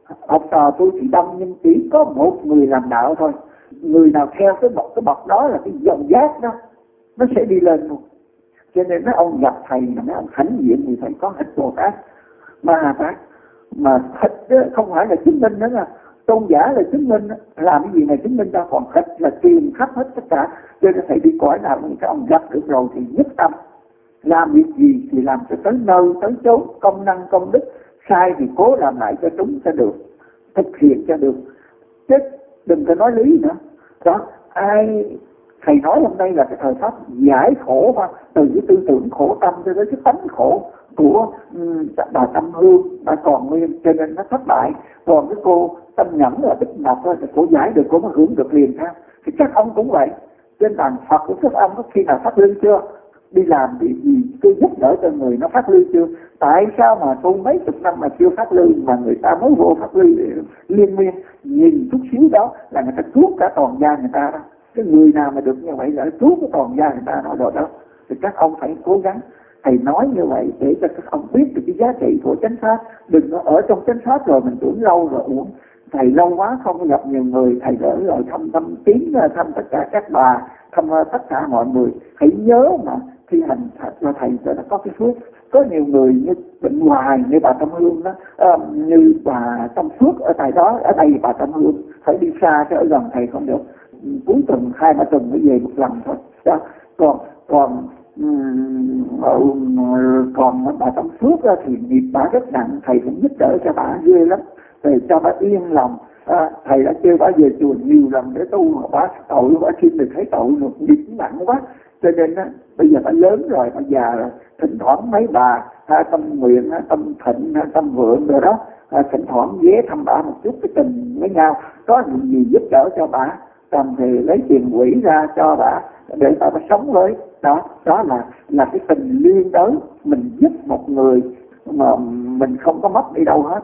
học trò tôi thì đông nhưng chỉ có một người làm đạo thôi. Người nào theo cái bậc cái bậc đó là cái dòng giác đó, nó sẽ đi lên luôn. Cho nên mấy ông gặp thầy mà mấy ông hãnh diện thì thầy có hít Bồ Tát, Ma Tát. Mà hít không phải là chứng minh nữa là tôn giả là chứng minh, làm cái gì này chứng minh ra, còn hít là truyền khắp hết tất cả. Cho nên thầy đi cõi nào các ông gặp được rồi thì nhất tâm, làm việc gì thì làm cho tới nơi tới chốn, công năng công đức, sai thì cố làm lại cho chúng cho được, thực hiện cho được, chứ đừng có nói lý nữa. Đó, ai thầy nói hôm nay là cái thời pháp giải khổ mà, từ cái tư tưởng khổ tâm cho tới cái tánh khổ của um, bà Tâm Hương, bà Còn Nguyên, cho nên nó thất bại. Còn cái cô Tâm Nhẫn là Bích Ngọc thôi, thì cô giải được, cô mới hưởng được liền ha. Thì các ông cũng vậy, trên bàn Phật của các ông có khi nào phát lương chưa? Đi làm bị gì tôi giúp đỡ cho người nó phát lương chưa? Tại sao mà tu mấy chục năm mà chưa phát lương, mà người ta mới vô phát lương liên miên? Nhìn chút xíu đó là người ta cứu cả toàn gia người ta đó. Cái người nào mà được như vậy là cứu cái toàn gia người ta đó rồi đó. Thì các ông phải cố gắng. Thầy nói như vậy để cho các ông biết được cái giá trị của chánh pháp. Đừng có ở trong chánh pháp rồi mình tưởng lâu rồi uổng. Thầy lâu quá không gặp nhiều người, thầy gửi rồi thăm thăm tín, thăm tất cả các bà, thăm tất cả mọi người. Hãy nhớ mà thi hành cho thầy cho nó có cái phước. Có nhiều người như bệnh hoài như bà Tâm Hương đó, à, như bà Tâm Phước ở tại đó, ở đây bà Tâm Hương phải đi xa chứ ở gần thầy không được. Cuối tuần hai ba tuần mới về một lần thôi. Đó. Còn còn um, còn bà Tâm Phước thì nghiệp bà rất nặng, thầy cũng giúp đỡ cho bà ghê lắm, để cho bà yên lòng. À, thầy đã kêu bà về chùa nhiều lần để tu, bà tội, bà xin được thấy tội được, nghiệp nặng quá. Cho nên á, bây giờ bà lớn rồi, bà già rồi, thỉnh thoảng mấy bà ha, Tâm Nguyện, ha, Tâm Thịnh, ha, Tâm Vượng rồi đó, ha, thỉnh thoảng ghé thăm bà một chút cái tình với nhau, có những gì giúp đỡ cho bà, cần thì lấy tiền quỹ ra cho bà để bà, bà sống với. Đó, đó là là cái tình liên đới, mình giúp một người mà mình không có mất đi đâu hết.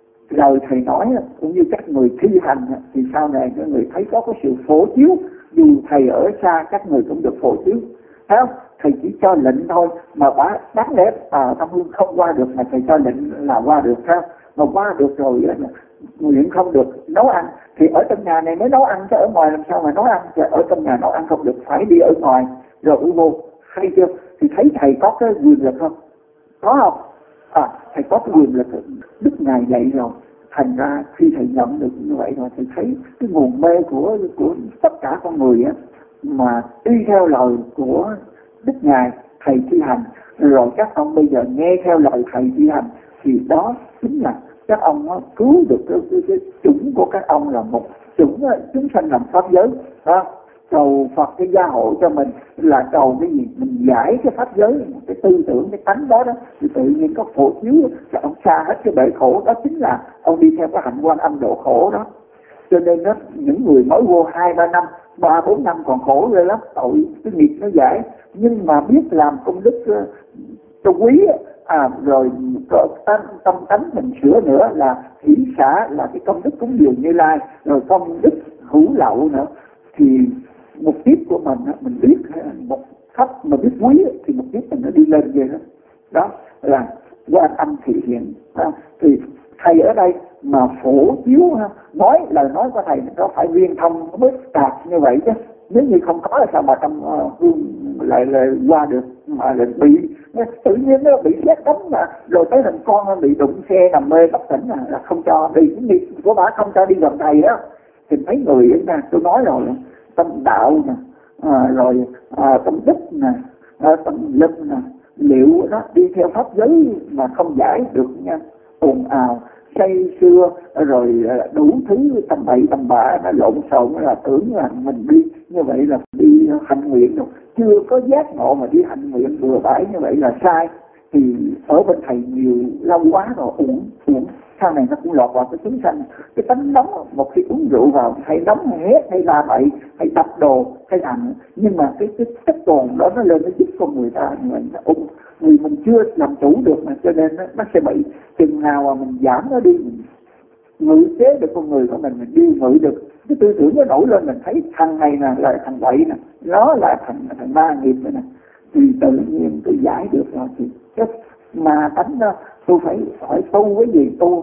Lời thầy nói cũng như các người thi hành thì sau này các người thấy có cái sự phổ chiếu, dù thầy ở xa các người cũng được phổ chiếu. Thấy không? Thầy chỉ cho lệnh thôi mà bá đáng lẽ à, Tâm Hương không qua được mà thầy cho lệnh là qua được sao? Mà qua được rồi nguyện không được nấu ăn thì ở trong nhà này mới nấu ăn, chứ ở ngoài làm sao mà nấu ăn? Chứ ở trong nhà nấu ăn không được, phải đi ở ngoài rồi u vô. Hay chưa? Thì thấy thầy có cái quyền lực không? Có không? À, thầy có cái quyền lực Đức Ngài dạy rồi. Thành ra khi thầy nhận được như vậy rồi, thầy thấy cái nguồn mê của của tất cả con người á, mà đi theo lời của Đức Ngài thầy thi hành, rồi các ông bây giờ nghe theo lời thầy thi hành, thì đó chính là các ông nó cứu được cái, cái, cái chủng của các ông là một chủng chúng sanh làm pháp giới. À, cầu Phật cái gia hộ cho mình là cầu cái gì? Mình giải cái pháp giới, cái tư tưởng, cái tánh đó đó, thì tự nhiên có phổ chiếu cho ông xa hết cái bể khổ. Đó chính là ông đi theo cái hạnh Quan Âm độ khổ đó. Cho nên đó, những người mới vô hai ba năm, ba bốn năm còn khổ rồi lắm, tội cái nghiệp nó giải, nhưng mà biết làm công đức uh, cho quý, à rồi tâm tâm tánh mình sửa nữa là hỷ xả, là cái công đức cúng dường Như Lai, rồi công đức hữu lậu nữa, thì một kiếp của mình mình biết một pháp mà biết quý thì một kiếp mình nó đi lên vậy đó. Đó là Quan Âm thị hiện. À, thì thầy ở đây mà phổ chiếu ha, nói lời nói của thầy nó phải liên thông mới đạt như vậy chứ. Nếu như không có là sao mà Tâm Hương lại là qua được, mà lại bị tự nhiên nó bị xét đánh mà, rồi tới thằng con nó bị đụng xe nằm mê bất tỉnh là không cho đi, cái nghiệp của bà không cho đi gần thầy đó. Thì mấy người ấy nè, tôi nói rồi, tâm đạo nè, à, rồi à, tâm đức nè, à, tâm lực nè, liệu đó đi theo pháp giới mà không giải được nha, ồn ào say sưa rồi đủ thứ tầm bậy tầm bạ, nó lộn xộn, là tưởng là mình đi như vậy là đi hành nguyện đâu, chưa có giác ngộ mà đi hành nguyện bừa bãi như vậy là sai. Thì ở bên thầy nhiều lâu quá rồi, uổng uổng sau này nó cũng lọt vào cái chúng sanh cái tánh nóng. Một khi uống rượu vào hay nóng hay hét hay la bậy hay đập đồ hay làm, nhưng mà cái cái chất cồn đó nó lên nó giúp con người ta mình nó ung, người mình chưa làm chủ được mà, cho nên nó, nó sẽ bị. Chừng nào mà mình giảm nó đi, mình ngự chế được con người của mình, mình đi ngự được cái tư tưởng nó nổi lên, mình thấy thằng này nè là thằng bậy nè, nó là thằng thằng ma nghiệp nè, thì tự nhiên tôi giải được rồi. Thì cái mà tánh đó tôi phải phải tu cái gì? Tu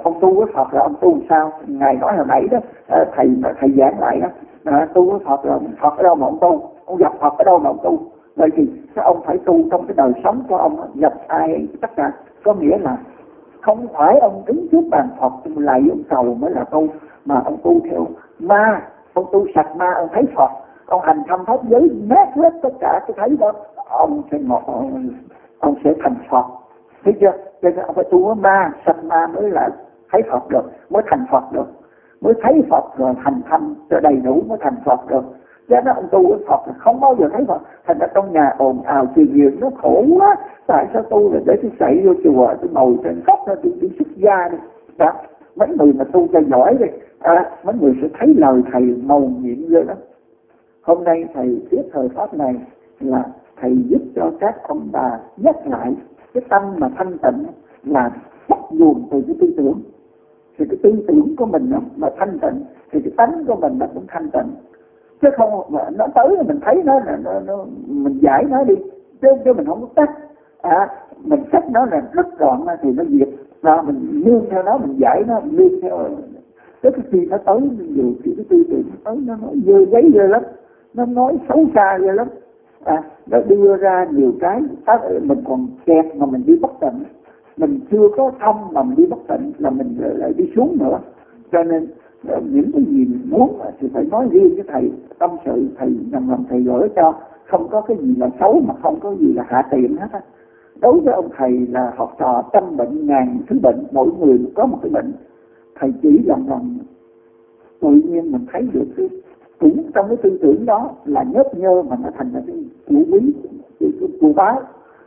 ông tu với Phật là ông tu sao? Ngài nói hồi nãy đó, thầy thầy giảng lại đó, à, tu với Phật là Phật ở đâu mà ông tu, ông gặp Phật ở đâu mà ông tu. Vậy thì các ông phải tu trong cái đời sống của ông, gặp ai tất cả. Có nghĩa là không phải ông đứng trước bàn Phật lại ông cầu mới là tu, mà ông tu theo ma, ông tu sạch ma, ông thấy Phật, ông hành thâm pháp giới nát hết tất cả cái thấy đó, ông sẽ ngọt, ông sẽ thành Phật. Thấy chưa? Cho nên ông phải tu với ma, sạch ma mới là thấy Phật được, mới thành Phật được, mới thấy Phật rồi hành thâm cho đầy đủ mới thành Phật được. Chứ nó ông tu với Phật là không bao giờ thấy Phật. Thành ra trong nhà ồn ào truyền nhiều nó khổ quá. Tại sao tu là để tôi chạy vô chùa, tôi ngồi trên góc ra tôi đi xuất gia đi. Đó, mấy người mà tu cho giỏi đi, à, mấy người sẽ thấy lời thầy màu nhiệm ghê lắm. Hôm nay thầy thuyết thời pháp này là thầy giúp cho các ông bà nhắc lại cái tâm mà thanh tịnh là bắt nguồn từ cái tư tưởng. Thì cái tư tưởng của mình mà thanh tịnh thì cái tánh của mình nó cũng thanh tịnh. Chứ không mà nó tới mình thấy nó là nó, nó, mình giải nó đi, chứ, chứ mình không có tắt. À, mình sách nó là rất gọn thì nó diệt, và mình nương theo nó, mình giải nó, mình nương theo. Tới cái khi nó tới nhiều khi cái tư tưởng nó tới nó nói dơ giấy ghê lắm, nó nói xấu xa ghê lắm. À, nó đưa ra nhiều cái mình còn kẹt mà mình đi bất tịnh, mình chưa có thông mà mình đi bất tịnh là mình lại đi xuống nữa. Cho nên những cái gì mình muốn thì phải nói riêng với thầy, tâm sự thầy nằm lòng thầy gửi cho, không có cái gì là xấu mà không có gì là hạ tiện hết á. Đối với ông thầy là học trò trăm bệnh ngàn thứ bệnh, mỗi người có một cái bệnh, thầy chỉ lòng lòng tự nhiên mình thấy được cái cũng trong cái tư tưởng đó là nhớp nhơ mà nó thành ra cái chủ quý, cái cụ báo.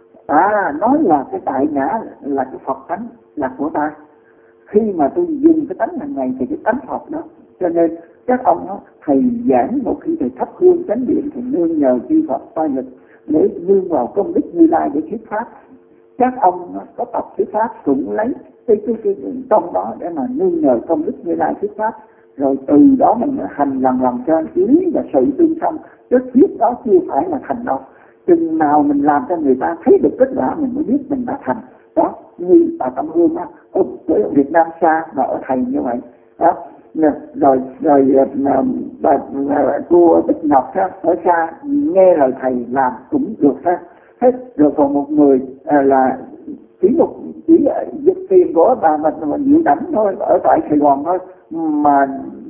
À, nói là cái tại ngã là cái Phật tánh là của ta. Khi mà tôi dùng cái tánh hàng ngày thì cái tánh Phật đó. Cho nên các ông đó, thầy giảng một khi thầy thắp hương chánh điện thì nương nhờ chư Phật toa nghịch để nương vào công đức Như Lai để thuyết pháp. Các ông đó, có tập thuyết pháp cũng lấy cái cái cái trong đó để mà nương nhờ công đức Như Lai thuyết pháp, rồi từ đó mình hành lần lần cho lý và sự tương thông. Chứ thuyết đó chưa phải là thành đâu. Chừng nào mình làm cho người ta thấy được kết quả mình mới biết mình đã thành. Đó, như bà Tâm Hương á, ở Việt Nam xa mà ở thầy như vậy. Đó, rồi rồi bà cô Bích Ngọc á, ở xa nghe lời thầy làm cũng được ha. Hết rồi còn một người à, là chỉ một chỉ giật tiền của bà mình mà chịu đánh thôi, ở tại Sài Gòn thôi mà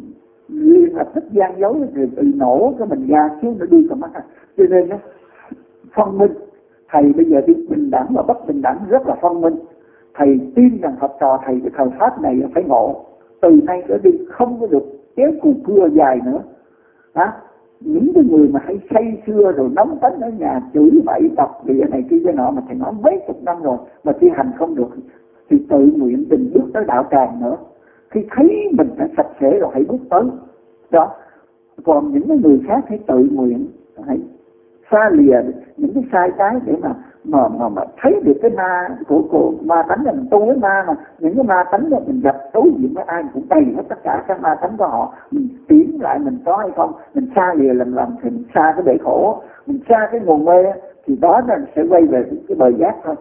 liên là thích gian dối rồi tự nổ cái mình ra chứ nó đi cầm mắt. Cho nên nó phân minh. Thầy bây giờ đi bình đẳng và bất bình đẳng rất là phân minh. Thầy tin rằng học trò thầy cái thời pháp này phải ngộ. Từ nay trở đi không có được kéo cù cưa dài nữa. Hả? Những cái người mà hay say xưa rồi nóng tính ở nhà chửi bậy đọc địa này kia cái nọ mà thầy nói mấy chục năm rồi mà thi hành không được thì tự nguyện đừng bước tới đạo tràng nữa. Khi thấy mình đã sạch sẽ rồi hãy bước tới. Đó. Còn những cái người khác hãy tự nguyện, hãy xa lìa những cái sai trái để mà mà mà, mà thấy được cái ma của, của ma tánh là mình tu với ma mà những cái ma tánh là mình gặp đối diện với ai cũng đầy hết tất cả các ma tánh của họ, mình tiến lại mình có hay không, mình xa lìa lần lần thì mình xa cái bể khổ, mình xa cái nguồn mê thì đó là sẽ quay về cái, cái bờ giác thôi.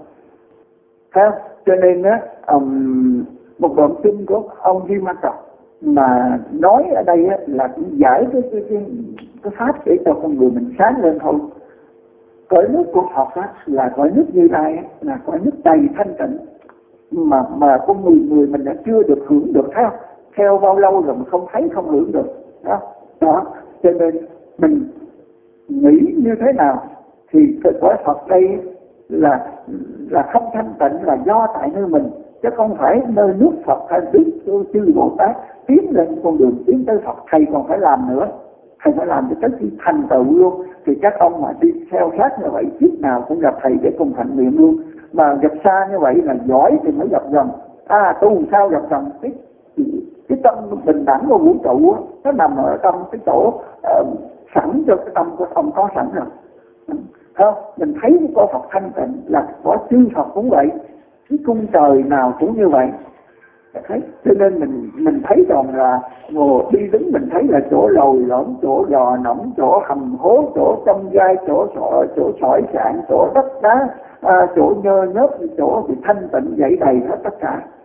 Thấy không? Cho nên á um, một đoạn kinh của ông Di Ma Cật mà nói ở đây á, là cũng giải cái cái, cái cái pháp để cho con người mình sáng lên thôi. Cõi nước của Phật á, là cõi nước Như Lai á, là cõi nước đầy thanh tịnh mà mà con người người mình đã chưa được hưởng được, thấy không? Theo bao lâu rồi mà không thấy không hưởng được đó. Đó, cho nên mình nghĩ như thế nào thì cái cõi Phật đây là là không thanh tịnh là do tại nơi mình, chứ không phải nơi nước Phật hay đức chư Bồ Tát tiến lên con đường tiến tới Phật. Thầy còn phải làm nữa, thầy phải làm cho tới khi thành tựu luôn. Thì các ông mà đi theo sát như vậy kiếp nào cũng gặp thầy để cùng hạnh nguyện luôn. Mà gặp xa như vậy là giỏi thì mới gặp gần. À, tu sao gặp gần? Cái, cái tâm bình đẳng của vũ trụ đó, nó nằm ở trong cái chỗ uh, sẵn cho cái tâm của ông có sẵn rồi. Không? Mình thấy cái con Phật thanh tịnh là có chư Phật cũng vậy, cái cung trời nào cũng như vậy. Thấy. Cho nên mình mình thấy rằng là ngồi đi đứng mình thấy là chỗ lồi lõm, chỗ gò nỏng, chỗ hầm hố, chỗ trong gai, chỗ chỗ chỗ sỏi sạn, chỗ đất đá, à, chỗ nhơ nhớp, chỗ thì thanh tịnh dậy đầy hết tất cả.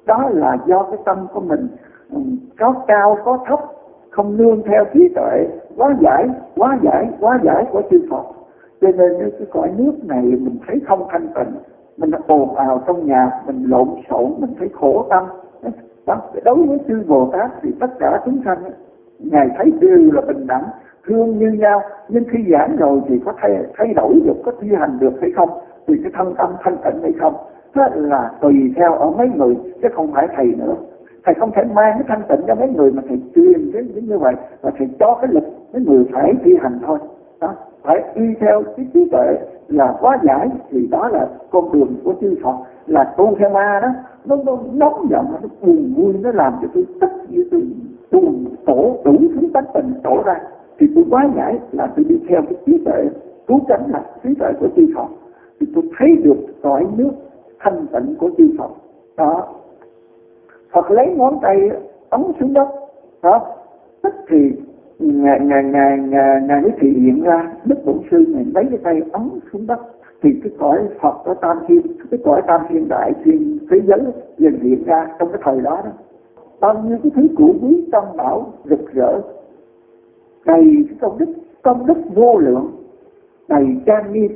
Đó là do cái tâm của mình có cao có thấp, không nương theo trí tuệ quá giải, quá giải, quá giải của chư Phật. Cho nên cái cõi nước này mình thấy không thanh tịnh, mình ồn ào trong nhà, mình lộn xộn, mình thấy khổ tâm. Đó, đối với chư Bồ Tát thì tất cả chúng sanh Ngài thấy đều là bình đẳng, thương như nhau. Nhưng khi giảng rồi thì có thay, thay đổi được, có thi hành được hay không, thì cái thân tâm thanh tịnh hay không, đó là tùy theo ở mấy người, chứ không phải thầy nữa. Thầy không thể mang cái thanh tịnh cho mấy người mà thầy truyền cái như vậy, và thầy cho cái lực mấy người phải thi hành thôi. Đó, phải y theo cái trí tuệ là quá giải, thì đó là con đường của chư Phật. Là tu theo ma đó, nó, nó nóng giận, nó buồn vui, nó làm cho tôi tức như tôi tuồn tổ đủ thứ tánh tình tổ ra. Thì tôi quá giải là tôi đi theo cái trí tuệ, cứu cánh là trí tuệ của chư Phật, thì tôi thấy được cõi nước thanh tịnh của chư Phật. Đó, Phật lấy ngón tay ấn xuống đất, đó, tức thì ngài ngài ngài ngài ngài mới thị hiện ra. Đức Bổn Sư này lấy cái tay ấn xuống đất, thì cái cõi Phật ở Tam Thiên, cái cõi Tam Thiên Đại Thiên thế giới dần hiện ra trong cái thời đó đó. Bao nhiêu cái thứ cũ quý tâm bảo rực rỡ, đầy cái công đức, công đức vô lượng, đầy trang nghiêm.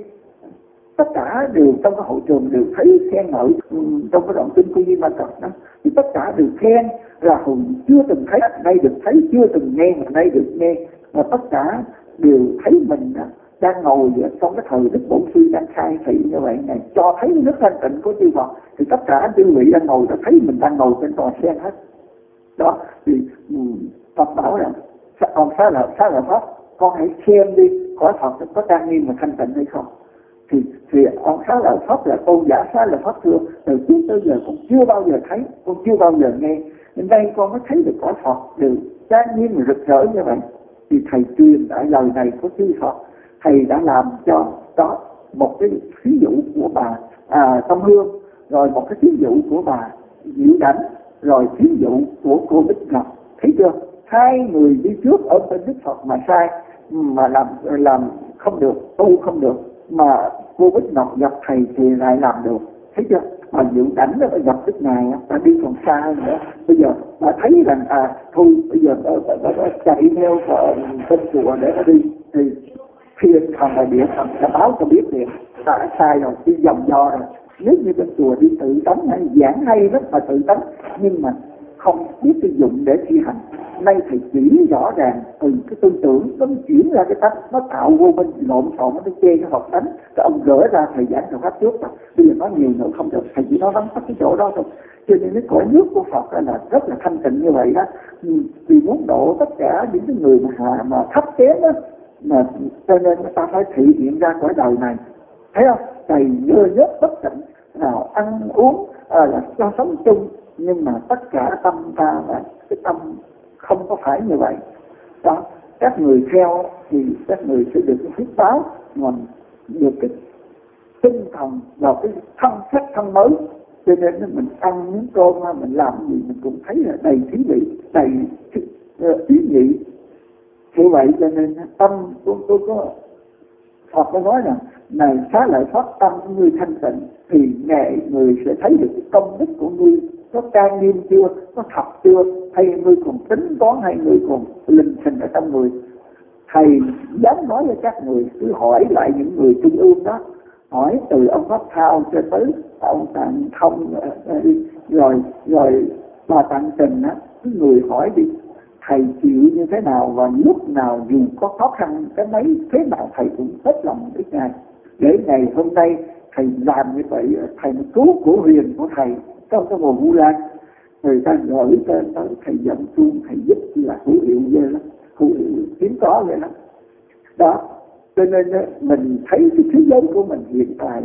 Tất cả đều trong cái hội trường đều thấy khen ngợi. Trong cái đoạn kinh của Di Ma Cật đó thì tất cả đều khen là hùng chưa từng thấy, nay được thấy, chưa từng nghe mà nay được nghe. Mà tất cả đều thấy mình đang ngồi trong cái thời Đức Bổn Sư đang khai thị như vậy này, cho thấy nước thanh tịnh của chư Phật. Thì tất cả chư vị đang ngồi đã thấy mình đang ngồi trên tòa sen hết. Đó thì Phật bảo rằng còn xá lợi xá lợi Pháp, con hãy xem đi cõi Phật có trang nghiêm và thanh tịnh hay không. Thì, thì ông xá lợi Pháp là tôn giả xá lợi Pháp thưa, từ trước tới giờ con chưa bao giờ thấy, con chưa bao giờ nghe, nên đây con mới thấy được cõi Phật đều trang nghiêm và rực rỡ như vậy. Thì thầy truyền lại lời này của chư Phật, thầy đã làm cho đó một cái ví dụ của bà à, Tâm Hương, rồi một cái ví dụ của bà Diệu Đảnh, rồi ví dụ của cô Bích Ngọc. Thấy chưa? Hai người đi trước ở bên Đức Phật mà sai, mà làm làm không được, tu không được, mà cô Bích Ngọc gặp thầy thì lại làm được. Thấy chưa? Mà Diệu Đảnh đó gặp Đức Ngài, bà đi còn xa hơn nữa. Bây giờ bà thấy rằng à thôi bây giờ bà, bà, bà, bà chạy theo bên chùa để bà đi, thì thiên thần và địa thần đã báo cho biết liền đã sai rồi, đi vòng do rồi. Nếu như bên chùa đi tự tánh hay giảng hay rất là tự tánh, nhưng mà không biết cái dụng để thi hành. Nay thầy chỉ rõ ràng từ cái tư tưởng nó chuyển ra cái tánh, nó tạo vô minh lộn xộn, nó chê cái học tánh. Cái ông gỡ ra thầy giảng cho pháp trước rồi, bây giờ nói nhiều nữa không được, thầy chỉ nói vắng tắt cái chỗ đó thôi. Cho nên cái cõi nước của Phật là rất là thanh tịnh như vậy đó. Vì muốn độ tất cả những cái người mà hạ mà thấp kém đó, mà cho nên người ta phải thể hiện ra cõi đời này. Thấy không? Thầy nhơ nhớt bất tịnh, nào ăn uống à, là cho sống chung, nhưng mà tất cả tâm ta là cái tâm không có phải như vậy. Đó, các người theo thì các người sẽ được cái phước báo, mà được cái tinh thần vào cái thân sắc thân mới. Cho nên mình ăn những cơm, mình làm gì mình cũng thấy là đầy thí vị, đầy ý nhị. Như vậy cho nên tâm của tôi có Phật có nói rằng này xá lợi Pháp, tâm của ngươi thanh tịnh thì ngài người sẽ thấy được cái công đức của ngươi có trang nghiêm chưa, có thật chưa, hay ngươi còn tính toán, hay ngươi còn linh sinh ở trong người. Thầy dám nói với các người, cứ hỏi lại những người trung ương đó, hỏi từ ông Pháp Thao cho tới ông Tạng Thông, rồi rồi bà Tạng Trình á, cứ người hỏi đi, thầy chịu như thế nào và lúc nào dù có khó khăn cái mấy thế nào thầy cũng hết lòng với ngài. Để ngày hôm nay thầy làm như vậy, thầy cứu của huyền của thầy trong cái mùa Vu Lan, người ta gửi tên tới thầy dẫn chuông, thầy giúp là hữu hiệu ghê lắm, hữu hiệu hiếm có ghê lắm. Đó, cho nên mình thấy cái thế giới của mình hiện tại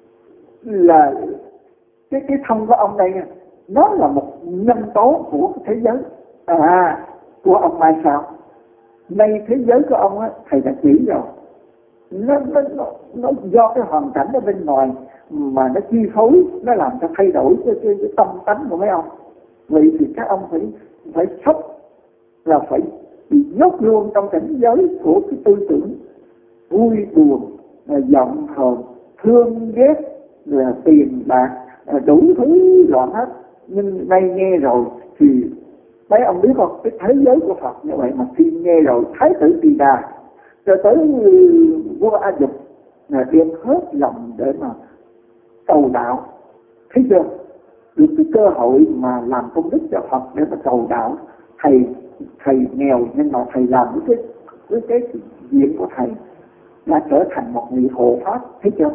là cái cái thân của ông đây, nó là một nhân tố của thế giới. À, của ông Mai sao? Nay thế giới của ông á, thầy đã chỉ rồi. Nó, nó, nó, nó do cái hoàn cảnh ở bên ngoài mà nó chi phối, nó làm cho thay đổi cái, cái, cái tâm tánh của mấy ông. Vậy thì các ông phải phải sốc, là phải bị nhốt luôn trong cảnh giới của cái tư tưởng vui buồn, giận hờn, thương ghét, là tiền bạc, đủ thứ loạn hết. nhưng nay nghe rồi thì mấy ông biết không, cái thế giới của Phật như vậy mà khi nghe rồi Thái tử Tỳ Đà cho tới vua A Dục là đem hết lòng để mà cầu đạo, thấy chưa, được cái cơ hội mà làm công đức cho Phật để mà cầu đạo. Thầy thầy nghèo nhưng mà thầy làm với cái với cái diện của thầy đã trở thành một vị hộ pháp, thấy chưa.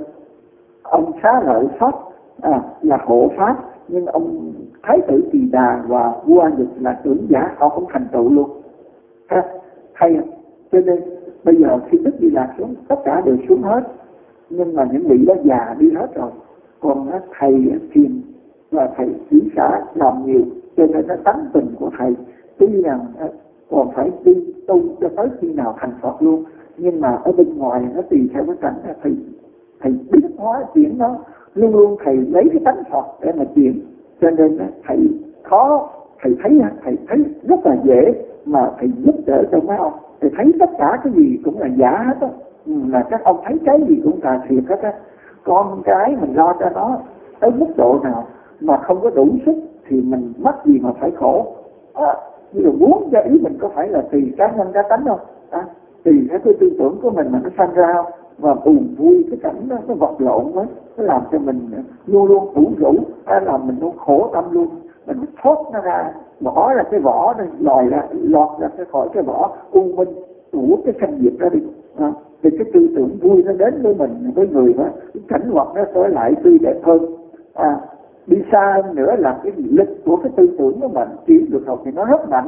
Ông Xá Lợi Pháp à, là hộ pháp, nhưng ông Thái tử Tỳ Đà và vua A Dục là trưởng giả, họ cũng thành tựu luôn. Ha, hay. Cho nên bây giờ khi Đức Di Lạc xuống, tất cả đều xuống hết, nhưng mà những vị đó già đi hết rồi, còn thầy thiền và thầy chỉ xã làm nhiều, cho nên nó tánh tình của thầy tuy rằng còn phải đi tu cho tới khi nào thành Phật luôn, nhưng mà ở bên ngoài nó tùy theo cái cảnh thầy thầy biến hóa chuyển nó, luôn luôn thầy lấy cái tánh Phật để mà chuyển, cho nên thầy khó, thầy thấy thầy thấy rất là dễ mà thầy giúp đỡ cho mấy ông. Thầy thấy tất cả cái gì cũng là giả hết á, là các ông thấy cái gì cũng là thiệt hết á. Con cái mình lo cho nó tới mức độ nào mà không có đủ sức thì mình mắc gì mà phải khổ. À, nhưng mà muốn cho ý mình có phải là tùy cá nhân cá tánh không? À, tùy theo cái tư tưởng của mình mà nó sanh ra không? Và buồn vui cái cảnh đó nó vật lộn đó, nó làm cho mình luôn luôn ủ rũ, hay làm mình luôn khổ tâm luôn. Mình thoát nó ra, bỏ ra cái vỏ này, lòi ra, lọt ra cái khỏi cái vỏ u minh, đủ cái sanh diệt ra đi. À, thì cái tư tưởng vui nó đến với mình, với người đó, cái cảnh vật nó sẽ lại tươi đẹp hơn. À, đi xa hơn nữa là cái lực của cái tư tưởng của mình chuyển được rồi thì nó rất mạnh.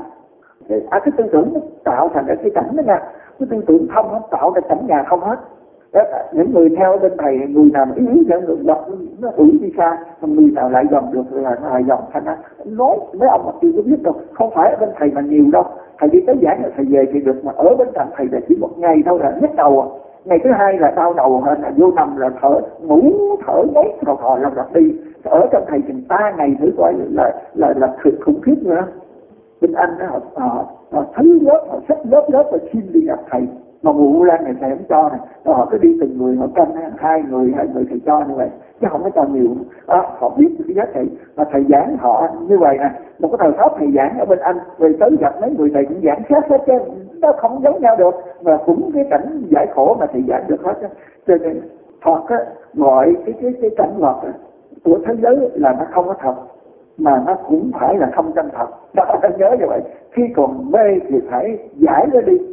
À, cái tư tưởng nó tạo thành cái cảnh đó nha, cái tư tưởng không nó tạo ra cảnh nhà không hết. Đó, những người theo bên thầy, người nào mà ý ý dẫn được đọc nó ủi đi xa, còn người nào lại gần được là nó lại gần. Thành ra nói mấy ông mà chưa có biết đâu, không phải ở bên thầy mà nhiều đâu. Thầy đi tới giảng là thầy về thì được, mà ở bên cạnh thầy là chỉ một ngày thôi là nhức đầu. Ngày thứ hai là đau đầu hơn, là vô nằm là thở, ngủ thở mấy thò thò làm đặt đi. Ở trong thầy chừng ba ngày thử coi là là là thực khủng khiếp nữa. Bên Anh đó, họ, họ, họ thấy lớp, họ xách lớp lớp và xin đi gặp thầy. Mà Ngụ Lan này thầy không cho này, họ cứ đi từng người, họ canh hai người, hai người thầy cho như vậy, chứ không có cho nhiều. À, họ biết cái giá trị, mà thầy giảng họ như vậy nè, một cái thời pháp thầy giảng ở bên Anh, về tới gặp mấy người thầy cũng giảng khác hết chứ, nó không giống nhau được, mà cũng cái cảnh giải khổ mà thầy giảng được hết á. Cho nên Phật á, gọi cái cái cái cảnh vật á, của thế giới là nó không có thật, mà nó cũng phải là không chân thật. Đó, nhớ như vậy, khi còn mê thì phải giải nó đi,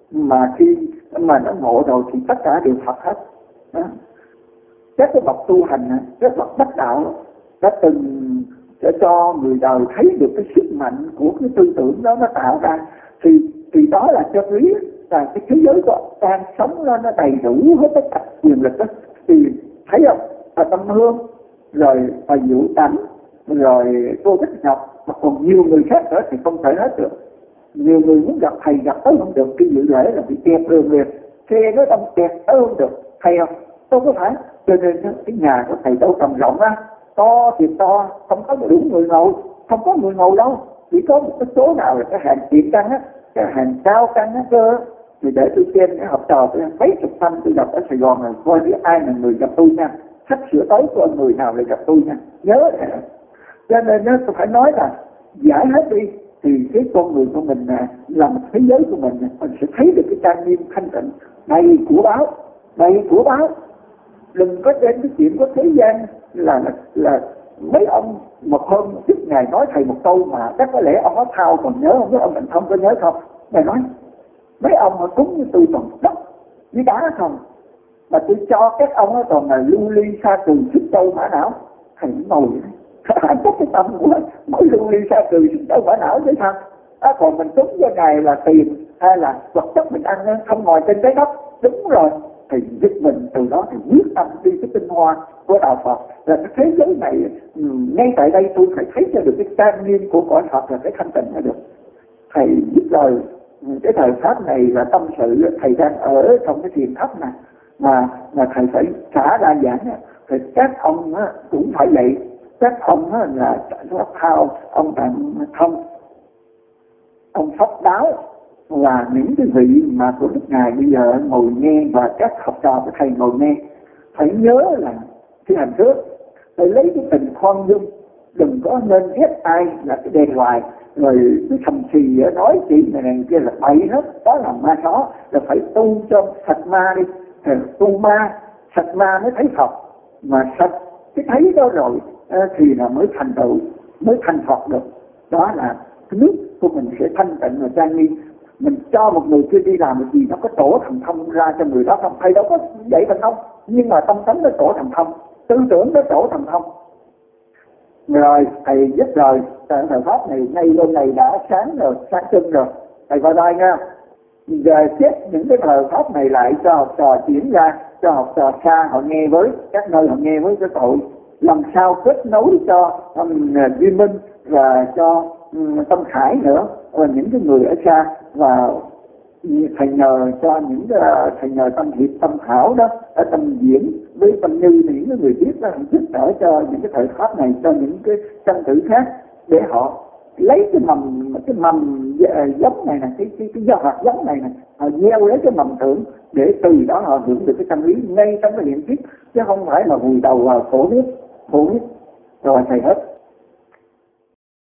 mà khi mà nó ngộ rồi thì tất cả đều thật hết. Đó. Các cái bậc tu hành, các bậc đắc đạo đã từng để cho người đời thấy được cái sức mạnh của cái tư tưởng đó nó tạo ra, thì thì đó là cho thấy là cái thế giới của đang sống nó nó đầy đủ hết tất cả quyền lực đó. Thì thấy không, à, Tâm Hương rồi à, Vũ Tánh rồi Cô Thích Ngọc, mà còn nhiều người khác nữa thì không thể hết được. Nhiều người muốn gặp thầy gặp tới không được, cái dự lễ là bị kẹt đường liền, xe nó đông kẹt tới không được, thầy không, đâu có phải. Cho nên cái nhà của thầy đâu tầm rộng á, to thì to, không có đủ người ngồi, không có người ngồi đâu, chỉ có một cái số nào là cái hàng kiện căn á, cái hàng cao căn á cơ. Thì để tôi xem cái học trò tôi mấy chục năm tôi gặp ở Sài Gòn này, coi biết ai là người gặp tôi nha, sắp sửa tới coi người nào lại gặp tôi nha, nhớ. Cho nên nó tôi phải nói là giải hết đi, thì cái con người của mình là, là một thế giới của mình, mình sẽ thấy được cái trang nghiêm thanh tịnh, đầy của báo, đầy của báo. Đừng có đến cái chuyện của thế gian là là, là mấy ông một hôm trước ngày nói thầy một câu mà chắc có lẽ ông có thao còn nhớ không, ông mình không có nhớ không. Ngài nói mấy ông họ cúng như tôi còn đất với đá không, mà tôi cho các ông đó còn là lưu ly sa cừ xích châu mã não. Thầy ngồi hạnh phúc cái tâm của mỗi lưu ly sa cừ xích châu mã não chứ sao. À, còn mình cúng cho ngài là tiền hay là vật chất mình ăn không ngồi trên cái đất, đúng rồi, thì giúp mình từ đó thì quyết tâm đi cái tinh hoa của đạo Phật. Là cái thế giới này, ngay tại đây tôi phải thấy cho được cái trang nghiêm của cõi Phật, là cái thanh tịnh là được. Thầy giúp lời cái thời pháp này là tâm sự thầy đang ở trong cái thiền thất này, mà mà thầy phải trả ra giảng, thì các ông cũng phải vậy. Các ông là Pháp Thao, ông Tạng Thông, ông Pháp Đáo là những cái vị mà của Đức Ngài bây giờ ngồi nghe, và các học trò của thầy ngồi nghe. Phải nhớ là khi hành trước thầy lấy cái tình khoan dung đừng có nên ép ai là cái đề hoài, rồi cứ thầm xì nói chị này này kia là bậy hết, đó là ma chó, là phải tu cho sạch ma đi, tu ma, sạch ma mới thấy Phật, mà sạch cái thấy đó rồi thì là mới thành tựu, mới thành Phật được. Đó là cái nước của mình sẽ thanh tịnh và trang nghiêm. Mình cho một người kia đi làm cái gì nó có tổ thần thông ra cho người đó không? Thầy đâu có dạy thần thông, nhưng mà tâm tánh nó tổ thần thông, tư tưởng nó tổ thần thông. Rồi thầy dứt rồi, thời pháp này ngay bên này đã sáng rồi, sáng trưng rồi, thầy vào đây nha. Giờ xếp những cái thời pháp này lại cho học trò chuyển ra, cho học trò xa họ nghe với, các nơi họ nghe với cái tội, làm sao kết nối cho um, Duy Minh và cho um, Tâm Khải nữa, và những cái người ở xa, và thầy nhờ cho những uh, thầy nhờ Tâm Hiệp, Tâm Thảo đó ở Tâm Diễn với Tâm Như, những cái người biết đó giúp đỡ cho những cái thời pháp này, cho những cái chân tử khác, để họ lấy cái mầm cái mầm giống này nè, cái cái cái hạt giống này nè, họ gieo lấy cái mầm tưởng để từ đó họ hưởng được cái chân lý ngay trong cái hiện tiết, chứ không phải là vùi đầu vào khổ biết khổ biết. Rồi thầy hết.